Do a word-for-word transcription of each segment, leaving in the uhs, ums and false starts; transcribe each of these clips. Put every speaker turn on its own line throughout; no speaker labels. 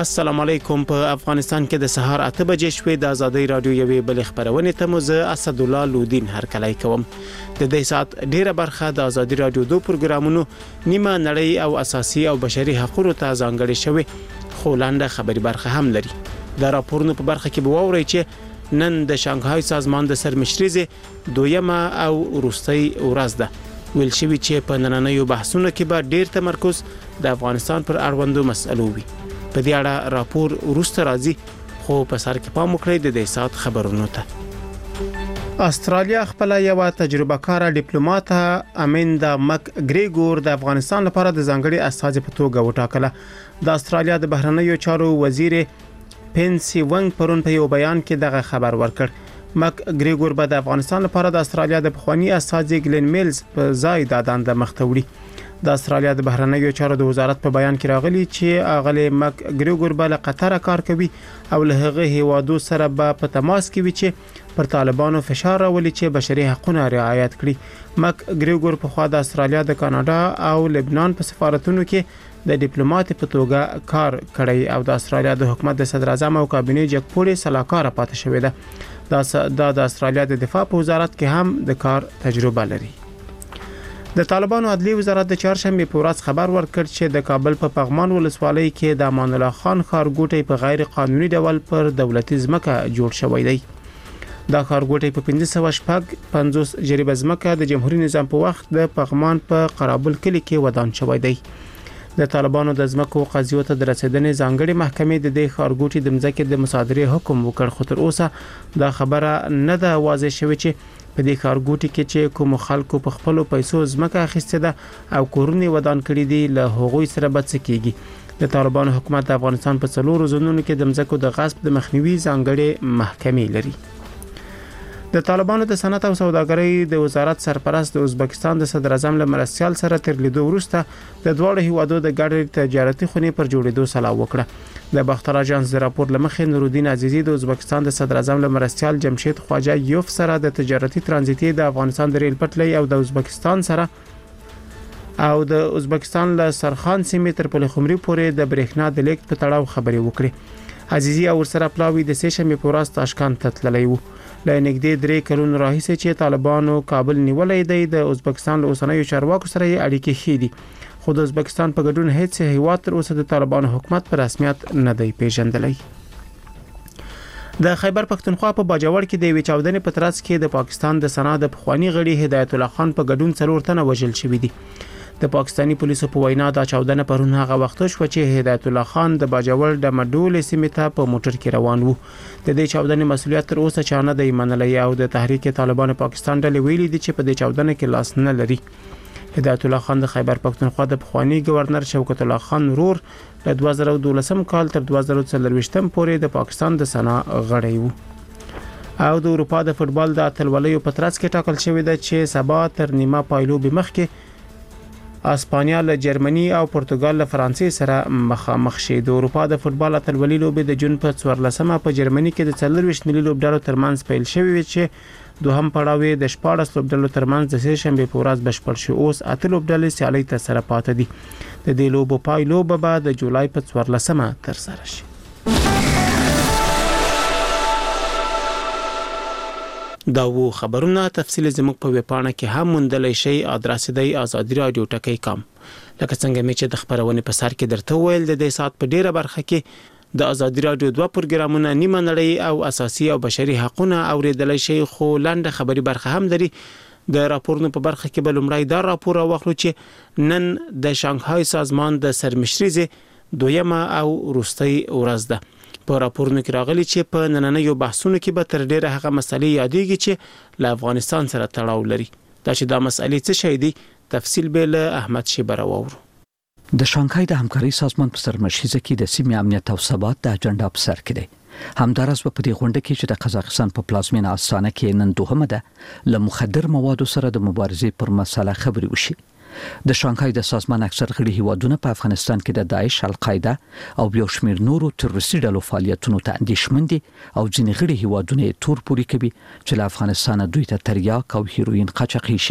السلام علیکم. په افغانستان کې د سهار اته بجې شوې د ازادي رادیو یوې بل خبرونه ته مو زه اسد الله لودین هرکلی کوم. د دې سات ډیره برخه د ازادي رادیو دوه پروګرامونو نیمه نړۍ او اساسي او بشري حقوقو ته ځانګړي شوی، خو لاندې خبري برخه هم لري. د راپورونو په برخه کې به ووري چې نن د شانګهای سازمان د سرمشرۍ دویمه او وروستۍ ورځ ده. ویل شوی چې په نننیو بحثونو کې به ډیر تمرکز د افغانستان پر اړوندو مسلو وي. په دې اړه راپور ورسته راځي، خو په سر کې پام وکړئ د دې سات خبرونو ته. استرالیا خپل یو تجربه کار ډیپلوماټ امیندا مک ګریګور د افغانستان لپاره د ځانګړي استازي په توګه وټاکله. د استرالیا د بهرنیو چارو وزیر پنسي ونګ پرون په یو بیان کې دغه خبر ورکړ. مک ګریګور به د افغانستان لپاره د استرالیا د پخوانی استازي ګلن میلز په ځای د دند مختوړي. د استرالیا د بهرنیو چارو د وزارت په بیان کې راغلي چې اغلی مک ګریګور به له قطر کار کوي او له هغه هیوادو سره به په تماس کې وي چې پر طالبانو فشار راولي چې بشري حقوقونه رعایت کړي. مک ګریګور په خوا د استرالیا د کاناډا او لبنان په سفارتونو کې د ډیپلوماټ په توګه کار کړی او د استرالیا د حکومت د صدر اعظم او کابینه جګپوري صلاحکار پاتې شوی ده. دا د استرالیا د دفاع په وزارت کې هم د کار تجربه لري. د طالبانو عدلی وزارت د چهارشنبه په ورځ خبر ورکړ چې د کابل په پغمان ولسوالۍ کې د امان الله خان ښارګوټی په غیر قانوني ډول پر دولتي ځمکه جوړ شوی دی. دا ښارګوټی په پنځه سوه شپږ پنځوس جریبه ځمکه د جمهوریت نظام په وخت د پغمان په قرابل کلی کې ودان شوی دی. د طالبانو د ځمکو قضیو ته د رسیدنې ځانګړي محکمې د دې ښارګوټي د ځمکې د مصادرې حکم وکړ، خو تر اوسه دا خبره نه ده واضح شوې چې په دې ښارګوټي کې چې کوم خلکو په خپل پیسو ځمکه اخیسته ده او کورونه ودان کړي دي له هغوی سره به څه کیږي. د طالبانو حکومت د افغانستان په څلورو زونونو کې د ځمکو د غصب د مخنیوي ځانګړي محکمې لري. د طالبانو د صنعت او سوداګرۍ د وزارت سرپرست د ازبکستان د صدر اعظم له مرستيال سره تر لیدو وروسته د دواړو هیوادو د ګډ تجارتي خونې پر جوړېدو سلا وکړه. د باختر اژانس د راپور لمخې نورالدین عزیزی د ازبکستان د صدر اعظم له مرستيال جمشید خواجه یوف سره د تجارتي ترانزیتي د افغانستان د ریل پټلۍ او د ازبکستان سره او د ازبکستان له سرخان سیمې تر پلخمري پورې د برېښنا د لیک په تړاو خبرې وکړي. عزیزی او سره پلاوی د سېشمې په ورځ تاشکند ته تللی وو. له نږدې درې کلونو راهیسې چې طالبانو کابل نیولې دی، د ازبکستان له اوسنیو چارواکو سره یې اړیکې ښې دي، خو د ازبکستان په ګډون هیڅ هیواد تر اوسه د طالبانو حکومت په رسمیت نه دی پیژندلی. د خیبر پښتونخوا په باجوړ کې د یوې چاودنې په ترڅ کې د پاکستان د سنا د پخوانی غړي هدایت الله خان په ګډون څلور تنه وژل شوي دي. د پاکستاني پولیسو په وینا دا چاودنه پرون هغه وخت شو چې هدایت الله خان د باجوړ د مډول سیمې ته په موټر کې روان وو. د دې چاودنې مسولیت تر اوسه چا نه دی منلی او د تحریک طالبان پاکستان ډلې ویلي دي چې په دې چاودنه کې لاس نه لري. هدایت الله خان د خیبر پښتونخوا د پخوانی گورنر شوکت الله خان رور له دوه زره دولسم کال تر دوه زره څلرویشتم پورې د پاکستان د سنا غړی وو. او د اروپا د فوتبال د اتلولیو په ترڅ کې ټاکل شوی دی چې سبا تر نیمه پایلوبي مخکې اسپانیا له جرمني او پرتګال له فرانسې سره مخامخ شي. د اروپا د فوتبال اتلولي لوبې د جون په څوارلسمه په جرمني کې د څلرویشت ملي لوبډالو ترمنځ پیل شوې وي چې دوهم پړاو د شپاړس لوبډالو ترمنځ د سهشنبه په ورځ بشپړ شو. اوس اته لوبډالې سیالي ته سره پاتې دي. د دې لوبو پای لوبه به د جولای په څوارلسمه تر سره شي. دا وو خبرونه تفصیل زموږ په ویبپاڼه کې هم موندلی شئ. ادرس دی ازادي رادیو ټکی کام. لکه څنګه مې چې د خبرونې په سر کې درته ویل، د دې سات په ډیره برخه کې د ازادي رادیو دوه پروګرامونه نیمه نړۍ او اساسي او بشري حقوقونه اوریدلی شئ، خو لنډه خبري برخه هم لري. د راپورونو په برخه کې به لومړی دا راپور واخلو چې نن د شانګهای سازمان د سرمشرۍ دویمه او وروستۍ ورځ ده. په راپورونو کې راغلي چې په نننیو بحثونو کې به تر ډیره هغه مسلې یادېږي چې له افغانستان سره تړاو لري. دا چې دا مسلې څه شي دي، تفصیل به له احمد شیبر واورو.
د شانګهای د همکاري سازمان په سرمشرۍ کې د سیمې امنیت او ثبات د اجنډا په سر کې دی. همدارس په دې غونډه کې چې د قزاقستان په پلازمینه استانه کې نن دوهمه ده له مخدر موادو سره د مبارزې پر مسله خبرې وشي. د شانګهای د سازمان اکثر غړي هیوادونه په افغانستان کې د داعش، القاعده او یو شمېر نورو تروریستي ډلو فعالیتونو ته اندېښمن دي او ځینې غړي هیوادونه تور پوري کوي چې له افغانستان دوی ته تریاک او هیروین قاچاقي شي.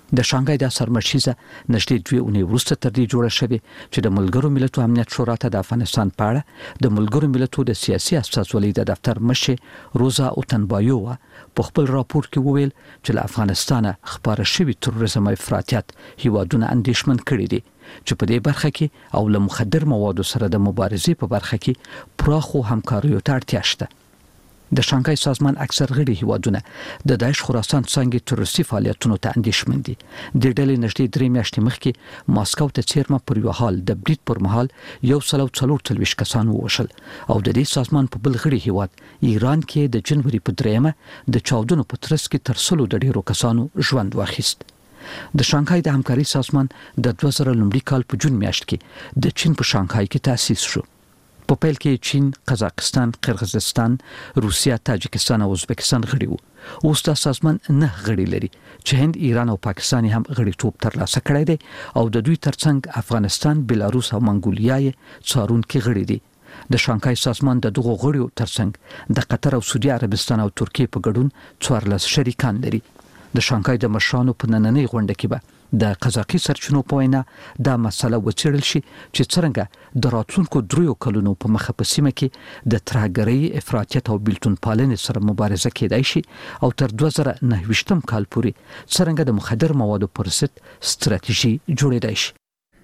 د شانګهای د سرمشيزه نشټې دوی اونۍ وروسته تر دې جوړه شوې چې د ملګرو ملتونو امنیت شورا ته د افغانستان په اړه د ملګرو ملتونو د سیاسي استازولۍ د دفتر مشر روزا اوتنبایووا په خپل راپور کې وویل چې له افغانستان خبره شوی تروریزم او افراطیت هیوادونه اندیشمن کړي دي چې په دې برخه کې او له مخدر موادو سره د مبارزې په برخه کې پراخو همکاریو ته اړتیا شته. د شانګهای سازمان اکثر غړي هیوادونه د داعش خراسان څنګه تروریستي فعالیتونو ته اندیشمن دي. د ډلې نږدې درې میاشتې مخکې ماسکو ته چیرمه پر یو حال د بریټ پر مهال یو سلو څلور تلويش کسان ووشل او د دې سازمان په بل غړي هیواد ایران کې د جنوري په دریمه د چاودنو په ترڅ کې تر سلو د ډیرو کسانو ژوند واخیست. د شانګهای د همکاري سازمان د دوه زره لومړي کال په جون میاشت کې د چین په شانګهای کې تأسیس شو. په پیل کې چین، قزاقستان، قرغیزستان، روسیا، تاجکستان او ازبکستان غړي وو. اوس دا سازمان نه غړي لري چې هند، ایران او پاکستان هم غړیتوب ترلاسه کړی دی او د دوی ترڅنګ افغانستان، بلاروس او منګولیا یې څارونکي غړي دي. د شانګهای سازمان د دغو غړیو ترڅنګ د قطر او سعودي عربستان او ترکیه په ګډون څوارلس شریکان لري. د شانګهای د مشرانو په نننۍ غونډه کې به د قزاقي سرچینو په وینا دا مسله وڅېړل شي چې څنګه د راتلونکو دریو کلونو په مخه په سیمه کې د ترهګرۍ، افراطیت او بیلتون پالنې سره مبارزه کېدای شي او تر دوه زره نهه ویشتم کال پورې څنګه د مخدر موادو پر ضد ستراتیژي جوړېدای شي.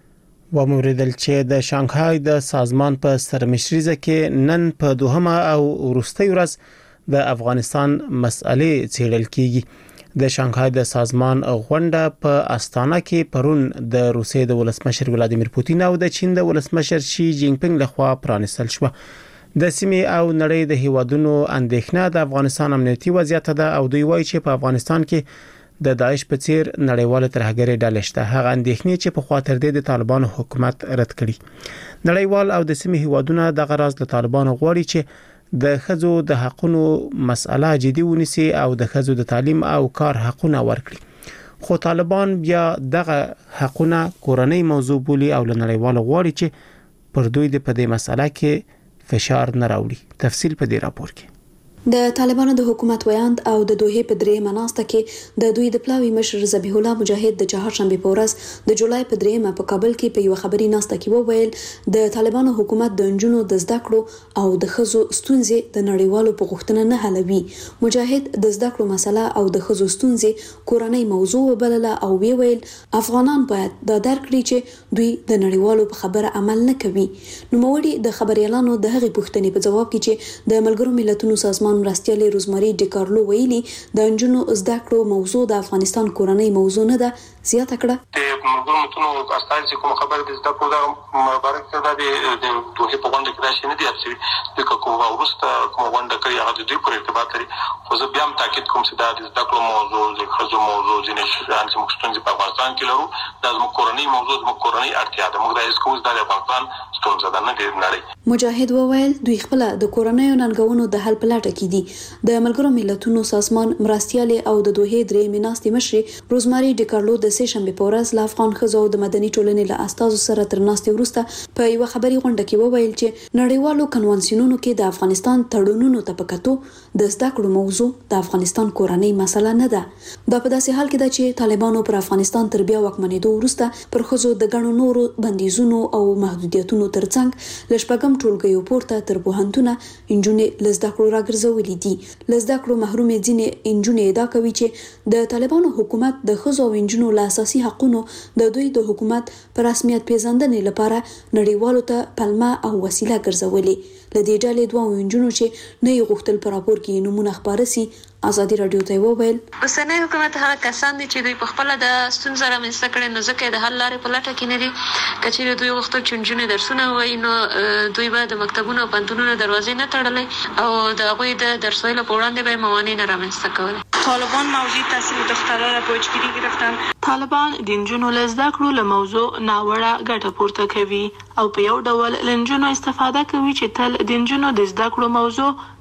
و موریدل چې د شانګهای د سازمان په سرمشریزه کې نن په دوهمه او وروستۍ ورځ د افغانستان مسألې څېړل کیږي. د شانګهای د سازمان غونډه په استانه کې پرون د روسیې د ولسمشر ولادیمیر پوتین او د چین د ولسمشر شي جینګ پینګ لخوا پرانستل شو. د سیمې او نړۍ د هیوادونو اندېښنه د افغانستان امنیتي وضعیت ده او دوی وایي چې په افغانستان کې د داعش په څیر نړیواله ترهګرۍ ډلې شته. هغه اندېښنې چې په خاطر د طالبانو حکومت رد کړي. نړیوال او د سیمې هیوادونه د غراز د طالبانو غواړي چې د خزو د حقونو مسأله جدي ونیسي او د خزو د تعلیم او کار حقونه ورکړي. خو طالبان بیا دغه حقونه کورنۍ موضوع بولي او لنړیوال غواړي چې پر دوی د پدې مسأله کې فشار نه راوړي. تفصیل په دې راپور کې.
د طالبانو د حکومت ویاند او د دوه په درې مناسته کې د دوی د پلاوی مشر ذبیح الله مجاهد د چهارشنبه په ورځ د جولای په دریمه په کابل کې په یو خبري ناسته کې وویل د طالبانو حکومت د انجونو د زده کړو او د خزو ستونزې د نړیوالو په غوښتنه نه حلوي. مجاهد د زده کړو مسله او د خزو ستونزې کورنۍ موضوع وبلله او ویل افغانان باید دا درک کړي چې دوی د نړیوالو په خبره عمل نه کوي. نو موړي د خبريالانو د هغې پوښتنې په جواب کې چې د ملګرو ملتونو سازمان مرستیالي روزماري ډیکارلو ویلي د انجونو زده کړو موضوع د افغانستان کورنۍ موضوع نه ده، زیاته کړه.
د ملګرو ملتونو استازي چې کوم خبره د زده کړو د مبارک ته د دوه په غونډه کې راشي نه دي اپسوي د کوم ورسته کوم غونډه کوي هغه د دوی پر ارتباط لري. خو زه بیا هم تاکید کوم چې دا د زده کړو موضوع د خزو موضوع ځینې شیان چې موږ ستونزې په افغانستان کې لرو دا زموږ کورنۍ موضوع زموږ کورنۍ اړتیا ده. موږ دا هیڅ کوم د افغانستان ستونزه ده نه دی نړۍ.
مجاهد وویل دوی خپل د کورنۍ ننګونو د حل په لټه کې دي. د ملګرو ملتونو سازمان مرستیالي او د دوه درې مناستي مشر روزماري ډیکارلو د سه شنبه په ورځ له افغان خزو د مدني ټولنې له استازو سره تر ناستې وروسته په یو خبري غونډه کې وویل چې نړیوالو کنوانسیونونو کې د افغانستان تړونونو ته پکاتو د زده کړو موضوع د افغانستان کورنۍ مسله نه ده. دا په داسې حال کې ده چې طالبانو پر افغانستان تر بیا واکمنېدو وروسته پر خزو د غنو نورو بندیزونو او محدودیتونو ترڅنګ لشپګم ټولګیو پورته تر پوهنتونه انجونې لزده کړو راګرځولې دي. لزده کړو محرومې ځینې انجونې ادعا کوي چې د طالبانو حکومت د خزو او انجونو له اساسي حقوقو د دوی د حکومت پر رسمیت پیژندنې لپاره نړیوالو ته پلمه او وسیله ګرځولې. لدې ډلې دوه انجونو چې نه یو غوښتل پر راپور کې نمونه خبره سي ازادي رادیو ته وویل
اوسنی حکومت هغه کسان دي چې دوی په خپل د ستونزې رامنځته کړي نو ځکه د حل لارې په لټه کې نه دي. کچېرې دوی غوښتل چې انجونې درسونه ووایي نو دوی به د مکتبونو او پوهنتونونو دروازې نه تړلې او د هغوی د درس ویلو په وړاندې به موانع نه رامنځته کولې.
طالبان موضوع تحصیل دخترها را پوچگیری گرفتن. طالبان د انجونو له زده کړو له موضوع ناوړه ګټه پورته کوي او په یو ډول له انجونو استفاده کوي چې تل د انجونو د زده کړو موضوع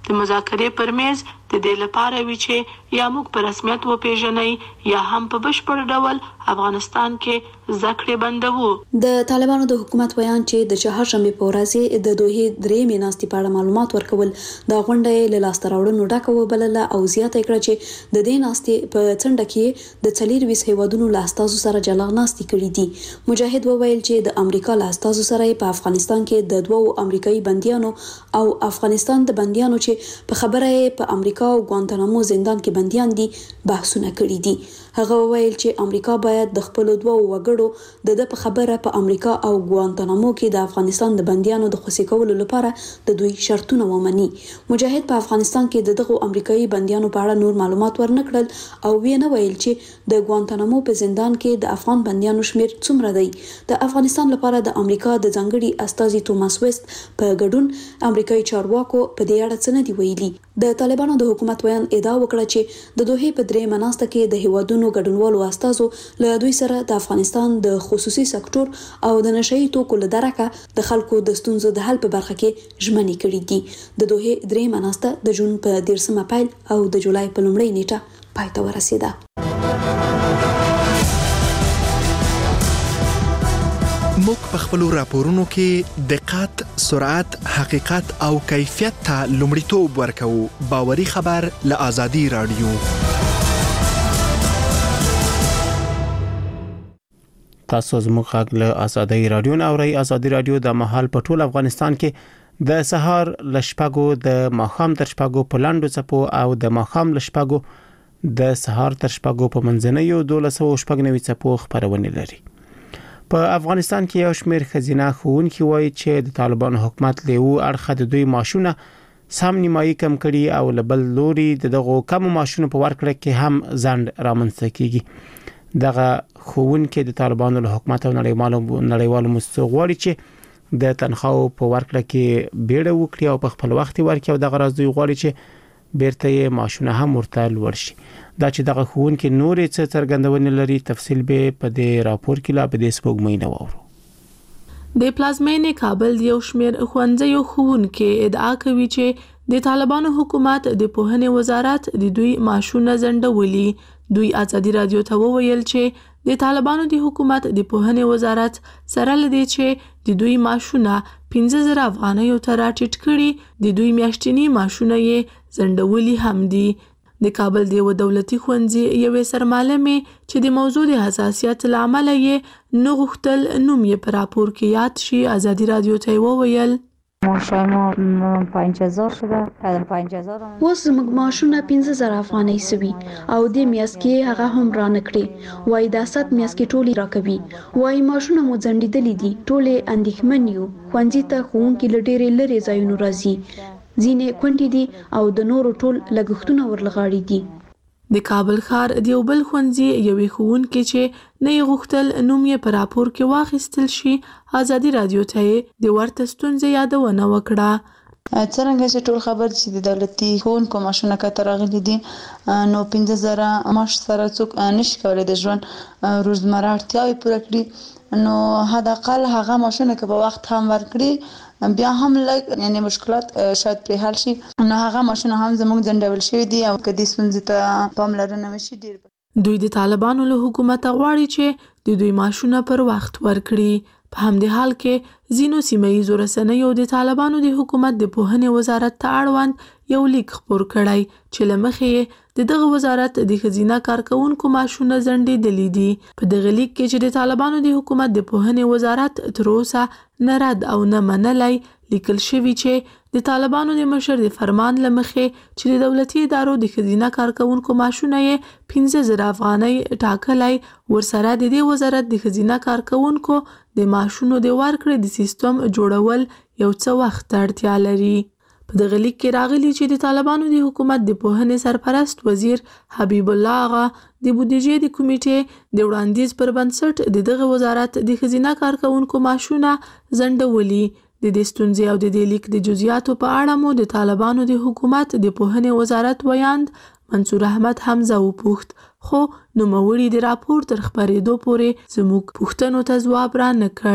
د مذاکرې پر میز د دې لپاره وی چې یا موږ په رسمیت وپیژنئ یا هم په بشپړ ډول افغانستان کې ذکر بندوو.
د طالبانو د حکومت بیان چې د چهارشنبه په ورځ د دوه درې میناستي په اړه معلومات ورکول د غونډې له لاسته راوړنو ډکه وبلله او زیاته کړه چې د دې ناستي په څنډه کې د څلور ویس هیوادونو له استازو سره جلاغ ناستي کړي دي. مجاهد وویل چې د امریکا له استازو سره په افغانستان کې د دوو امریکایي بنديانو او افغانستان د بنديانو چې په خبره په امریکا او ګوانتانامو زندان کې بنديان دي بحثونه کړي دي. هغه وویل چې امریکا باید د خپل دوه وګړو د د په خبره په امریکا او ګوانتانامو کې د افغانستان د بنديانو د خوشي کولو لپاره د دوی شرطونه ومني. مجاهد په افغانستان کې دغه امریکایي بنديانو په اړه نور معلومات ورنکړل او وی نه ویل چې د ګوانتانامو په زندان کې د افغان بنديانو شمیر څومره دی. د افغانستان لپاره د امریکا د ځانګړي استازي توماس ویست په ګډون امریکایي چارواکو په دې اړه څه نه دی ویلي. د طالبانو د حکومت ویان ادعا وکړه چې د دوه په درې مناسته کې د هیوادونو ګډونوالو استازو له دوی سره د افغانستان د خصوصي سکتور او د نشئی توکو له درکه د خلکو د ستونزو د حل په برخه کې ژمنې کړې دي. د دوه درې مناسته د جون په دیرشمه پیل او د جولای په لومړۍ نیټه پای ته ورسیده.
موږ په خپل راپورونو کې دقت، سرعت، حقیقت او کیفیت ته لومړیتوب ورکوو. باوري خبر له آزادي رادیو.
تاسو زموږ غږ له آزادي رادیو نه اورئ. آزادي رادیو د مهال په ټول افغانستان کې د سهار لشپګو د ماخام تر شپګو په لاندو چپو او د ماخام لشپګو د سهار تر شپګو په منځنیو دولسو شپږ نوي چپو خبرونه لري. په افغانستان کې یو شمېر خزینه ښوونکي وایي چې د طالبانو حکومت له یو اړخه د دوی معاشونه سم نیمایي کم کړي او له بل لوري دغه کم معاشونه په ورکړه کې هم ځند رامنځته کیږي. دغه ښوونکي د طالبانو له حکومت او نړیوالو نړیوالو مؤسسو غواړي چې د تنخواو په ورکړه کې بیړه وکړي او په خپل وخت ورکړي او دغه راز دوی غواړي چې بیرته یې معاشونه هم ورته لوړ شي. دا چې دغه ښوونکي نورې څه څرګندونه لري تفصیل به په دې راپور کې لا په دې سپوږمۍ نه وورو.
د پلازمینې کابل یو شمېر ښوونځیو ښوونکي ادعا کوي چې د طالبانو حکومت د پوهنې وزارت د دوی معاشونه ځنډولي. دوی آزادي رادیو ته وویل چې د طالبانو د حکومت د پوهنې وزارت سره لدی چې د دوی معاشونه پنځه زره افغانیو ته راټیټ کړي، د دوی میاشتنی معاشونه یې ځنډولي هم دي. د کابل د یو دولتي ښوونځي یوې سرمعلمې چې د موضوع د حساسیت لامل یې نه غوښتل نوم یې په راپور کې یاد شي، آزادي رادیو ته وویل
معاشای ما پنج هزار شده. پنج هزار
اوس زموږ معاشونه پنځه زره افغانۍ سوي او د میاشت کې هغه هم را نکړي. وای دا ست میاشت کې ټولي راکوي. وای معاشونه مو ځنډېدلې دي. ټولې اندېښمن یو. ښوونځي ته ښوونکي له ډېرې لرې ځایونو راځي. ځینې کونډې دي او د نورو ټول لګښتونه ورلغاړي دي.
د کابل ښار د یو بل ښوونځي یوې ښوونکې چې نه یې غوښتل نوم یې په راپور کې واخیستل شي، آزادي رادیو ته یې د ورته ستونزې یادونه وکړه.
څرنګه چې ټول خبر چې د دولتي ښوونکو معاشونه کته راغلي دي، نو پنځه زره معاش سره څوک نشي کولی د ژوند روزمره اړتیاوې پوره کړي. نو حداقل هغه معاشونه که په وخت هم ورکړي بیا هم لږ یعنی مشکلات شاید پرې حل شي. نو هغه معاشونه هم زموږ ځنډول شوي دي او که دې ستونزې ته پاملرنه وشي ډېر به.
دوی د طالبانو له حکومته غواړي چې د دوی معاشونه پر وخت ورکړي. په همدې حال کې ځینو سیمه ییزو رسنیو د طالبانو د حکومت د پوهنې وزارت ته اړوند یو لیک خپور کړی چې له مخې یې د دغه وزارت د ښځینه کارکوونکو معاشونه ځنډېدلي دي. په دغه لیک کې چې د طالبانو د حکومت د پوهنې وزارت تر اوسه نه رد او نه منلی لیکل شوي چې د طالبانو د مشر د فرمان له مخې چې د دولتي ادارو د ښځینه کارکوونکو معاشونه یې پنځه زره افغانۍ ټاکلی، ورسره د دې وزارت د ښځینه کارکوونکو د معاشونو د ورکړې د سیستم جوړول یو څه وخت ته اړتیا لري. په دغه لیک کې راغلي چې د طالبانو د حکومت د پوهنې سرپرست وزیر حبیب الله آغا د بودیجې د کمیټې د وړاندیز پر بنسټ د دغه وزارت د ښځینه کارکوونکو معاشونه ځنډولي. د دې ستونزې او د دې لیک د جزئیاتو په اړه مو د طالبانو د حکومت د پوهنې وزارت ویاند منصور احمد حمزه وپوښت، خو نوموړي د راپور تر خپرېدو پورې زموږ پوښتنو ته ځواب را نه کړ.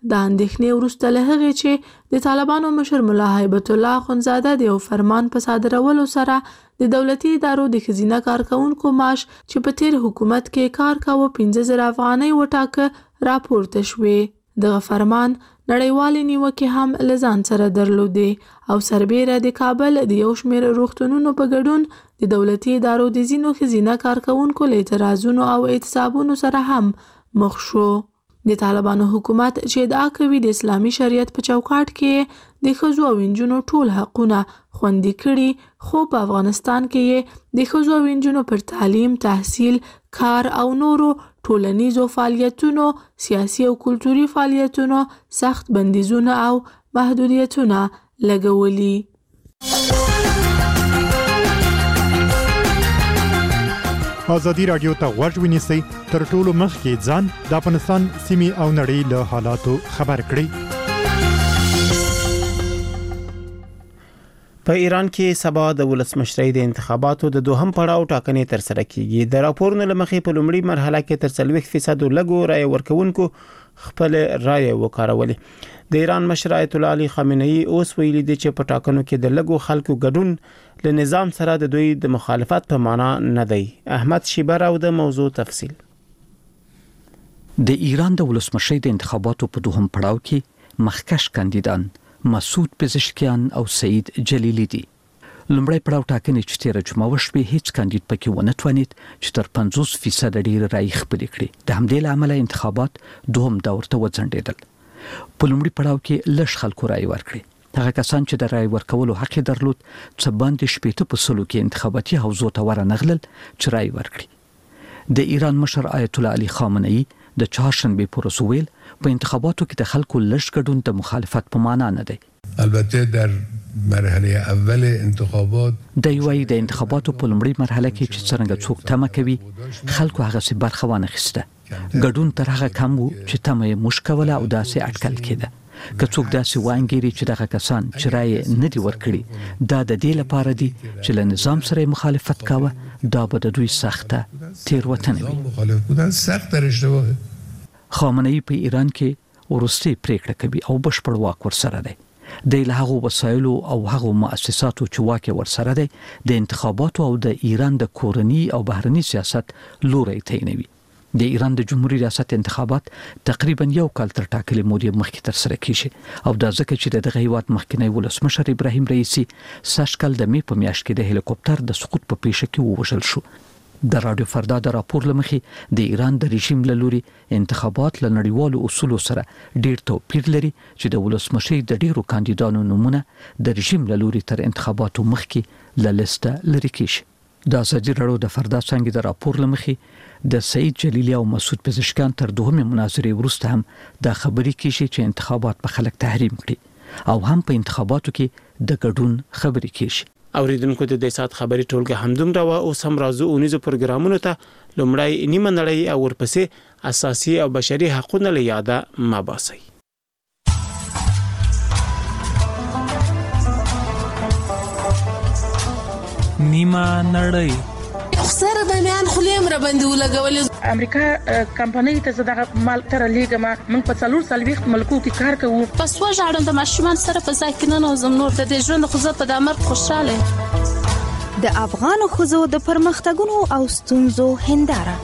د اندېښنې وروسته له هغې چې د طالبانو مشر ملا هیبت الله اخندزاده د یو فرمان په صادرولو سره د دولتي ادارو د ښځینه کارکونکو معاش چې په تیر حکومت کې کار کاوه پنځه زره افغانۍ وټاکه راپورته شوې. دغه فرمان نړیوالې نیوکې هم له ځان سره درلودې او سربیره د کابل د یو شمېر روغتونونو په ګډون د دولتي ادارو د ځینو ښځینه کارکونکو له اعتراضونو او اعتصابونو سره هم مخ شو. د طالبانو حکومت چې ادعا کوي د اسلامي شریعت په چوکاټ کې د ښځو او نجونو ټول حقونه خوندي کړي، خو په افغانستان کې یې د ښځو او نجونو پر تعلیم، تحصیل، کار او نورو ټولنیزو فعالیتونو، سیاسي او کلتوري فعالیتونو سخت بندیزونه او محدودیتونه لګولي.
ازادي رادیو ته غوږ ونیسئ تر ټولو مخکې ځان د افغانستان سیمې او نړۍ له حالاتو خبر کړئ.
په ایران کې سبا د ولسمشرۍ د انتخاباتو د دوهم پړاو ټاکنې تر سره کیږي. د راپورونو لمخې په لومړي مرحله کې تر څلوېښت فیصد لګو رای ورکوونکو خپل رای وکارولې. د ایران مشر آیت الله علي خامنه‌ای اوس ویلي دی چې په ټاکنو کې د لګو خلکو ګډون له نظام سره د دوی د مخالفت په معنا نه دی. احمد شیبر او د موضوع تفصیل.
د ایران د ولسمشرۍ د انتخاباتو په دوهم پړاو کې مخکښ کاندیدان مسعود پزشکیان او سعید جلیلی دي. لومړی پړاو ټاکنې چې تیر جمعه وشوې هیڅ کاندید پکې ونه توانید چې تر پنځوس فیصد ډیر رای خپل کړي. د همدې لامل انتخابات دوهم دور ته وځنډېدل. په لومړي پړاو کې لږ خلکو رای ورکړي. هغه کسان چې د رای ورکولو حق درلود څه باندې شپږ په سلو کې انتخاباتي حوزو ته ورنغلل چې رای ورکړي. د ایران مشر آیت الله علي خامنه‌ای د چهارشنبه پر ورځ ویل په انتخاباتو کې د خلکو لږ ګډون د مخالفت په معنا نه دی.
البته در مرحله اول انتخابات
د یوې د انتخاباتو په لومړي مرحله کې چې څنګه څوک تمه کوي خلکو هغه څه برخه وانه خسته. ګډون تر هغه کم وو چې تمه یې مشکوله او داسې اټکل کېده. که څوک داسې وانګيري چې دغه کسان چې رای نه دی ورکړي دا د دې لپاره دی چې له نظام سره مخالفت کاوه، دا به د دوی سخته تیروتنه وي.
مخالف بودن سخت در اشتباهه.
خامنه‌ای په ایران کې ورستي پریکړه کوي او بشپړ واک ورسره دی. د هغو وسایلو او هغو مؤسساتو چې واک ورسره دی د انتخاباتو او د ایران د کورنی او بهرنی سیاست لوري تعینوي. د ایران د جمهوریت ریاست انتخابات تقریبا یو کال تر ټاکلې مودې مخکې تر سره کیږي او دا ځکه چې د هیواد مخکنی ولسمشر ابراهیم رئیسی ساشکل د می په میاشت کې د هلیکوپټر د سقوط په پیښه کې ووژل شو. د رادیو فردا د راپور لمخې د ایران د رژیم له لوري انتخابات له نړیوالو اصولو سره ډیر توپیر لري چې د ولسمشر د ډیرو کاندیدانو نمونه د رژیم له لوري تر انتخاباتو مخکې له لیسته لري کیږي. د ازادي رادیو د فردا څنګه د راپور لمخې د سعید جلیلی او مسعود پزشکیان تر دوهمه مناظرې وروسته هم د خبرې کیږي چې انتخابات په خلک تحریم کړي او هم په انتخاباتو کې د ګډون خبرې کیږي.
اوریدونکو د دې سات خبري ټولګه همدومره وا او سم راځو اونیزو پروګرامونو ته لومړی نیمه نړۍ او ورپسې اساسي او بشري حقوقونه له یاده مباسي.
نیمه نړۍ
سره د میان خلیم را باندې ولګول.
امریکا کمپنۍ ته زړه مال تر لیګما موږ په څلور سالويخت ملکو کې کار کوو.
پس وژاړم د ماشومان سره په ځکه نه زم نور د ژوند خو زه په دمر خوشاله.
د افغان خزو د پرمختګونو او ستونزو هنداره.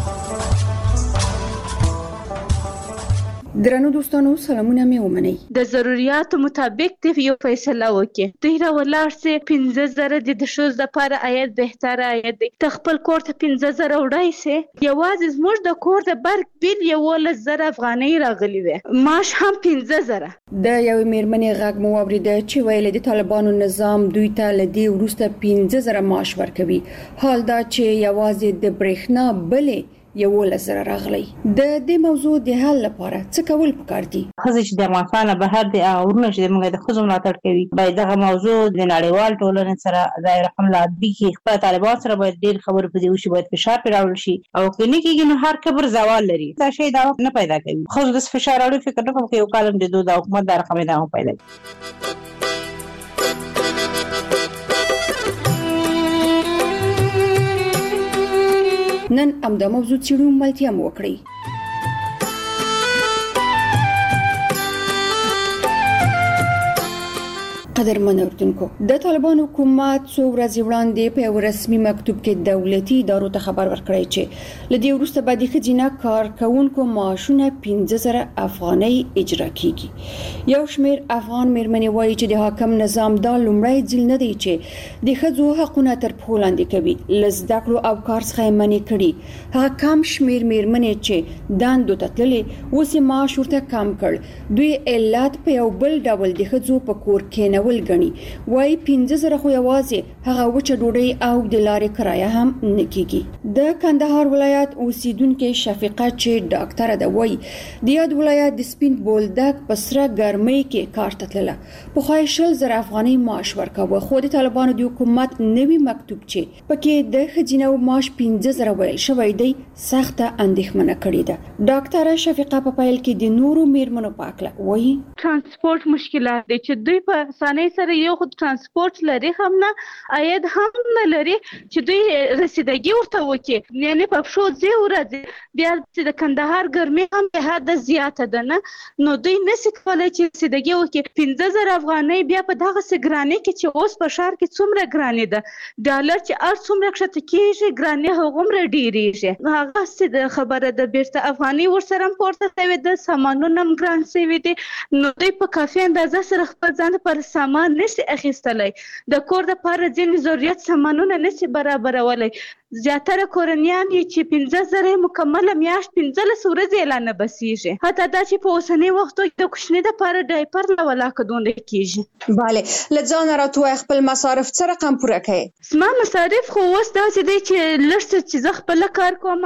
درنو دوستانو سلامونه مې ومنئ.
د ضرورتو مطابق د یو فیصله وکړي. دوی را ولار سي پنځه زره د شوز د لپاره آیت بهتره آیت دی. خپل کور ته پنځه زره وړای سي. یوازې زموږ د کور د برګ بیل یو ول زره افغانۍ راغلي وي. ماش هم پنځه زره.
د یو میرمنې غږ مو اوریده چې ویل د طالبانو نظام دوی ته لدی ورسته پنځه زره معاش ورکوي. حال دا چې یوازې د برېښنا بلې یو لزر راغلی. د دې موضوع د حل لپاره څه کول پکار دي؟
خزه چې د افغانستان بهر د اورونه چې موږ د خزو ملاتړ کوي باید دغه موضوع د نړیوال ټولنې سره د رقم لادبي کې خپل طالبان سره باید ډیر خبرې پدې وشي، باید فشار پیراول شي او کله کېږي نو هر کبر زوال لري. دا شی دا نه پیدا کوي. خو د فشار اړو فکر نه کوم چې یو کالم د دوه حکومت د رقم نه پیدا کوي.
نن ام د موضوع چیرو ملتیا مو وکړي. قدرمن اوردونکو د طالبان حکومت څو ورځې وړاندې په یو رسمي مکتوب کې دولتي ادارو ته خبر ورکړی چې لدی وروسته به د خځینه کارکونکو معاشونه پنځه زره افغانۍ اجرا کیږي. یو شمېر افغان میرمنې وایي چې د حاکم نظام دا لومړی ځل نه دی چې د ښځو حقونه تر پښو لاندې کوي. لزده کړو او کار څخه منې کړي. هغه کم شمېر میرمنې چې دندو ته تللې اوس یې معاش ورته کم کړ. دوی علت په یو بل ډول د ښځو په کور کې نول غني. وای پنځه زره خو یوازې هغه وچه ډوډۍ او د لارې کرایه هم نکېږي. د کندهار ولایت اوسیدونکو شفیقه چې ډاکټر ده وای د یاد ولایت د سپین بولدک په سره ګرمۍ کې کار ته تلله. په خای شل زره افغانۍ معاش ورکاوه. خو د طالبانو د حکومت نوي مکتوب چې پکې د خځینو معاش پنځه زره ویل شوی دی سخته اندېښمنه کړې ده. ډاکټر شفیقه په پایل کې د نورو میرمنو پاکله وای
ترانسپورت مشکلات دي چې دوی په اسانۍ سره یو خود ترانسپورت لري هم نه عاید هم نه لري چې دوی رسیدګي ورته وکړي. یعنی په پښو ځي ورځي بیا چې د کندهار ګرمي هم به حد زیاته ده نه نو دوی نشي کولای چې رسیدګي وکړي. پنځه زره افغانۍ بیا په دغه سګرانې کې چې اوس په ښار کې څومره ګرانې ده ډالر چې ار څومره کښته کېږي ګرانې هغومره ډېرېږي. هغه څه د خبره د بیرته افغانۍ ورسره پورته شوې ده سامانونه هم ګران شوي دي نو دوی په کافي اندازه سره خپل ځان پر سامان نشي اخیستلی. د کور د پاره ځینې ضرورت سامانونه نشي برابرولی. زیاتره کورنیان چې پنځه زره مکمله میاشت پنځلس ورځې اعلان بسیږي. حتی دا چې په اوسني وختو کې د کوچني د پاره ډایپر لا ولاکه دونه کیږي.
bale لځان راته خپل مصارف څه رقم پوره کړي؟
زما مصارف خو اوس داسې دی چې لږ چې زه خپل کار کوم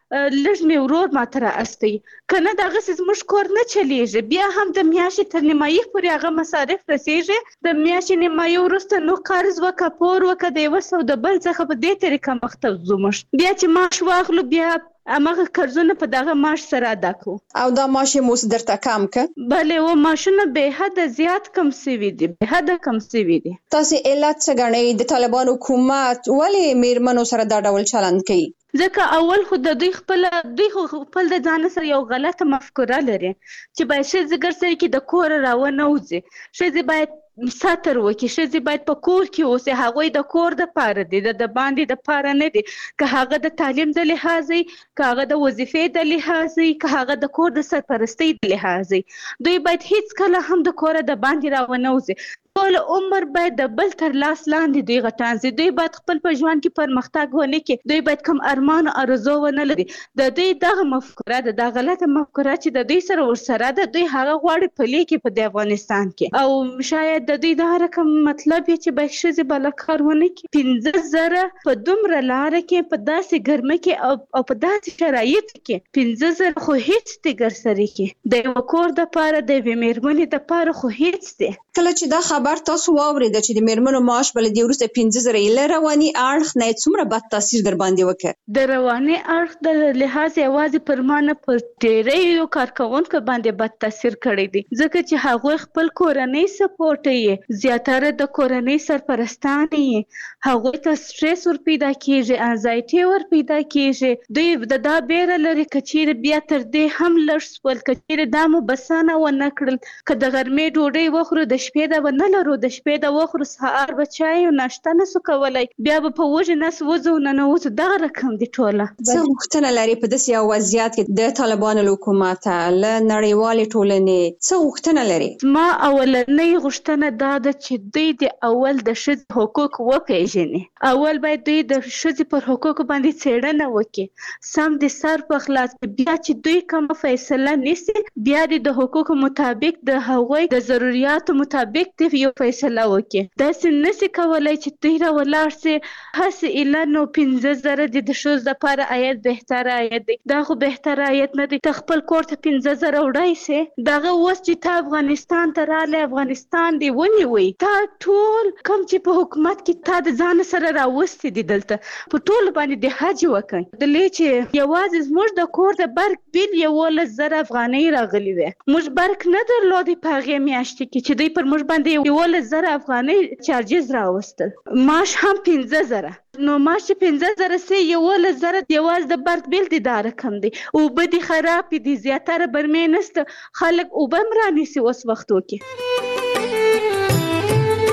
لږ مې ورور ما ته رااستی کنه دغسې زموږ کور نه چلیږي. بیا هم د میاشتې تر نیمایي پورې هغه مصارف رسیږي. د میاشتې نیمایي وروسته نو قرض وکړه پور وکړه د یوه سوده بل څخه په دې طریقه مخته ځو موږ. بیا چې معاش واخلو بیا امغه قرضونه په دغه معاش سره ادا کوو.
او دا معاش مو درته کم که؟
بلې و معاشونه به حد زیات کم سوي دي به حد کم سوي دي.
تاسې علت څه ګڼئ د طالبانو حکومت ولې میرمنو سره دا ډول چلند کوي؟
ځکه اول خو د دوی خپل دوی خپل د ځان سره یو غلطه مفکوره لري چې باید ښځې ګرځي کې د کور راونه وځي. ښځې باید ساتر وکړي. ښځې باید په کور کې اوسي. هغوی د کور د پاره دي د باندې د پاره نه دي. که هغه د تعلیم د لحاظي که هغه د وظیفې د لحاظي که هغه د کور د سرپرستۍ د لحاظي دوی باید هیڅ کله هم د کور د باندې راونه وځي. ټول عمر باید د بل تر لاس لاندې دوی غټان سي. دوی باید خپل په ژوند کې پرمختګ ونه کړي. دوی باید کوم ارمان او ارزو ونه لري. د دوی دغه مفکوره ده د غلطه مفکوره چې د دوی سره ورسره ده دوی هغه غواړي پلي کړي په د افغانستان کې او شاید د دوی دا رقم مطلب چې باید ښځې بله کار ونه کړي. پنځه زره په دومره لاره کې په داسې ګرمه کې او په داسې شرایط کې پنځه زره خو هیڅ دي ګرسري کې د یو کور دپاره د یوې مېرمنې دپاره خو هیڅ دی.
کله چې دا خبر تاسو واورید چې د میرمنو معاش بل دی ورسته پنځه زره ل رواني اړخ نه څومره بد تاثیر در باندې وکړ؟
د رواني اړخ د لحاظ یوازې پر مانه پر ډېری کارکونکو باندې بد تاثیر کړی دی ځکه چې هغوی خپل کورنۍ سپورټ یې زیاتره د کورنۍ سرپرستان یې هغوی ته سټرس ور پیدا کیږي انزایټي ور پیدا کیږي. دوی د دا بیره لري کچېرې بیا تر دې هم لږ سول کچېرې دا مو بسانه ونه کړل که د غرمې ډوډۍ وخورو د شپې د به نه لرو د شپې د وخورو سهار به چای او ناشته نسو کولی بیا به په وږي نس وځو ننوځو دغه رقم دي ټوله.
څه غوښتنه لري په داسې یو وضعیت کې د طالبانو له حکومته له نړیوالې ټولنې څه غوښتنه لري؟
ما اولنۍ غوښتنه دا ده چې دوی د اول د ښځې حقوق وپېژني. اول باید دوی د ښځې پر حقوقو باندې څېړنه وکړي سم د سر په خلاص بیا چې دوی کومه فیصله نیسي بیا د حقوقو مطابق د هغوی د ضرورتو مطابق د یو فیصله وکړي. داسې نشي کولی چې دوی راولاړ سي هسې ایله نو پنځه زره د د ښځو دپاره عاید بهتره عاید دی. دا خو بهتره عاید نه دی. ته خپل کور ته پنځه زره وړی سې دغه اوس چې ته افغانستان ته راغلی افغانستان دې ونیوی تا ټول کوم چې په حکومت کې تا د ځان سره راوستي دي دلته په ټولو باندې د حج وکړئ دلې چې یوازې زموږ د کور د برق بیل یولس زره افغانۍ راغلي وې. موږ برق نه درلودې په هغې میاشتې کې چې دوی پر موږ باندې یولس زره افغانۍ چارجز راوستل. معاش هم پنځه زره نو معاش چې پنځه زره سي یولس زره یوازې د برق بیل دي دا رقم دی. اوبه دي خراب دي زیاتره برمې نسته خلک اوبه هم رانیسي اوس وختو کې.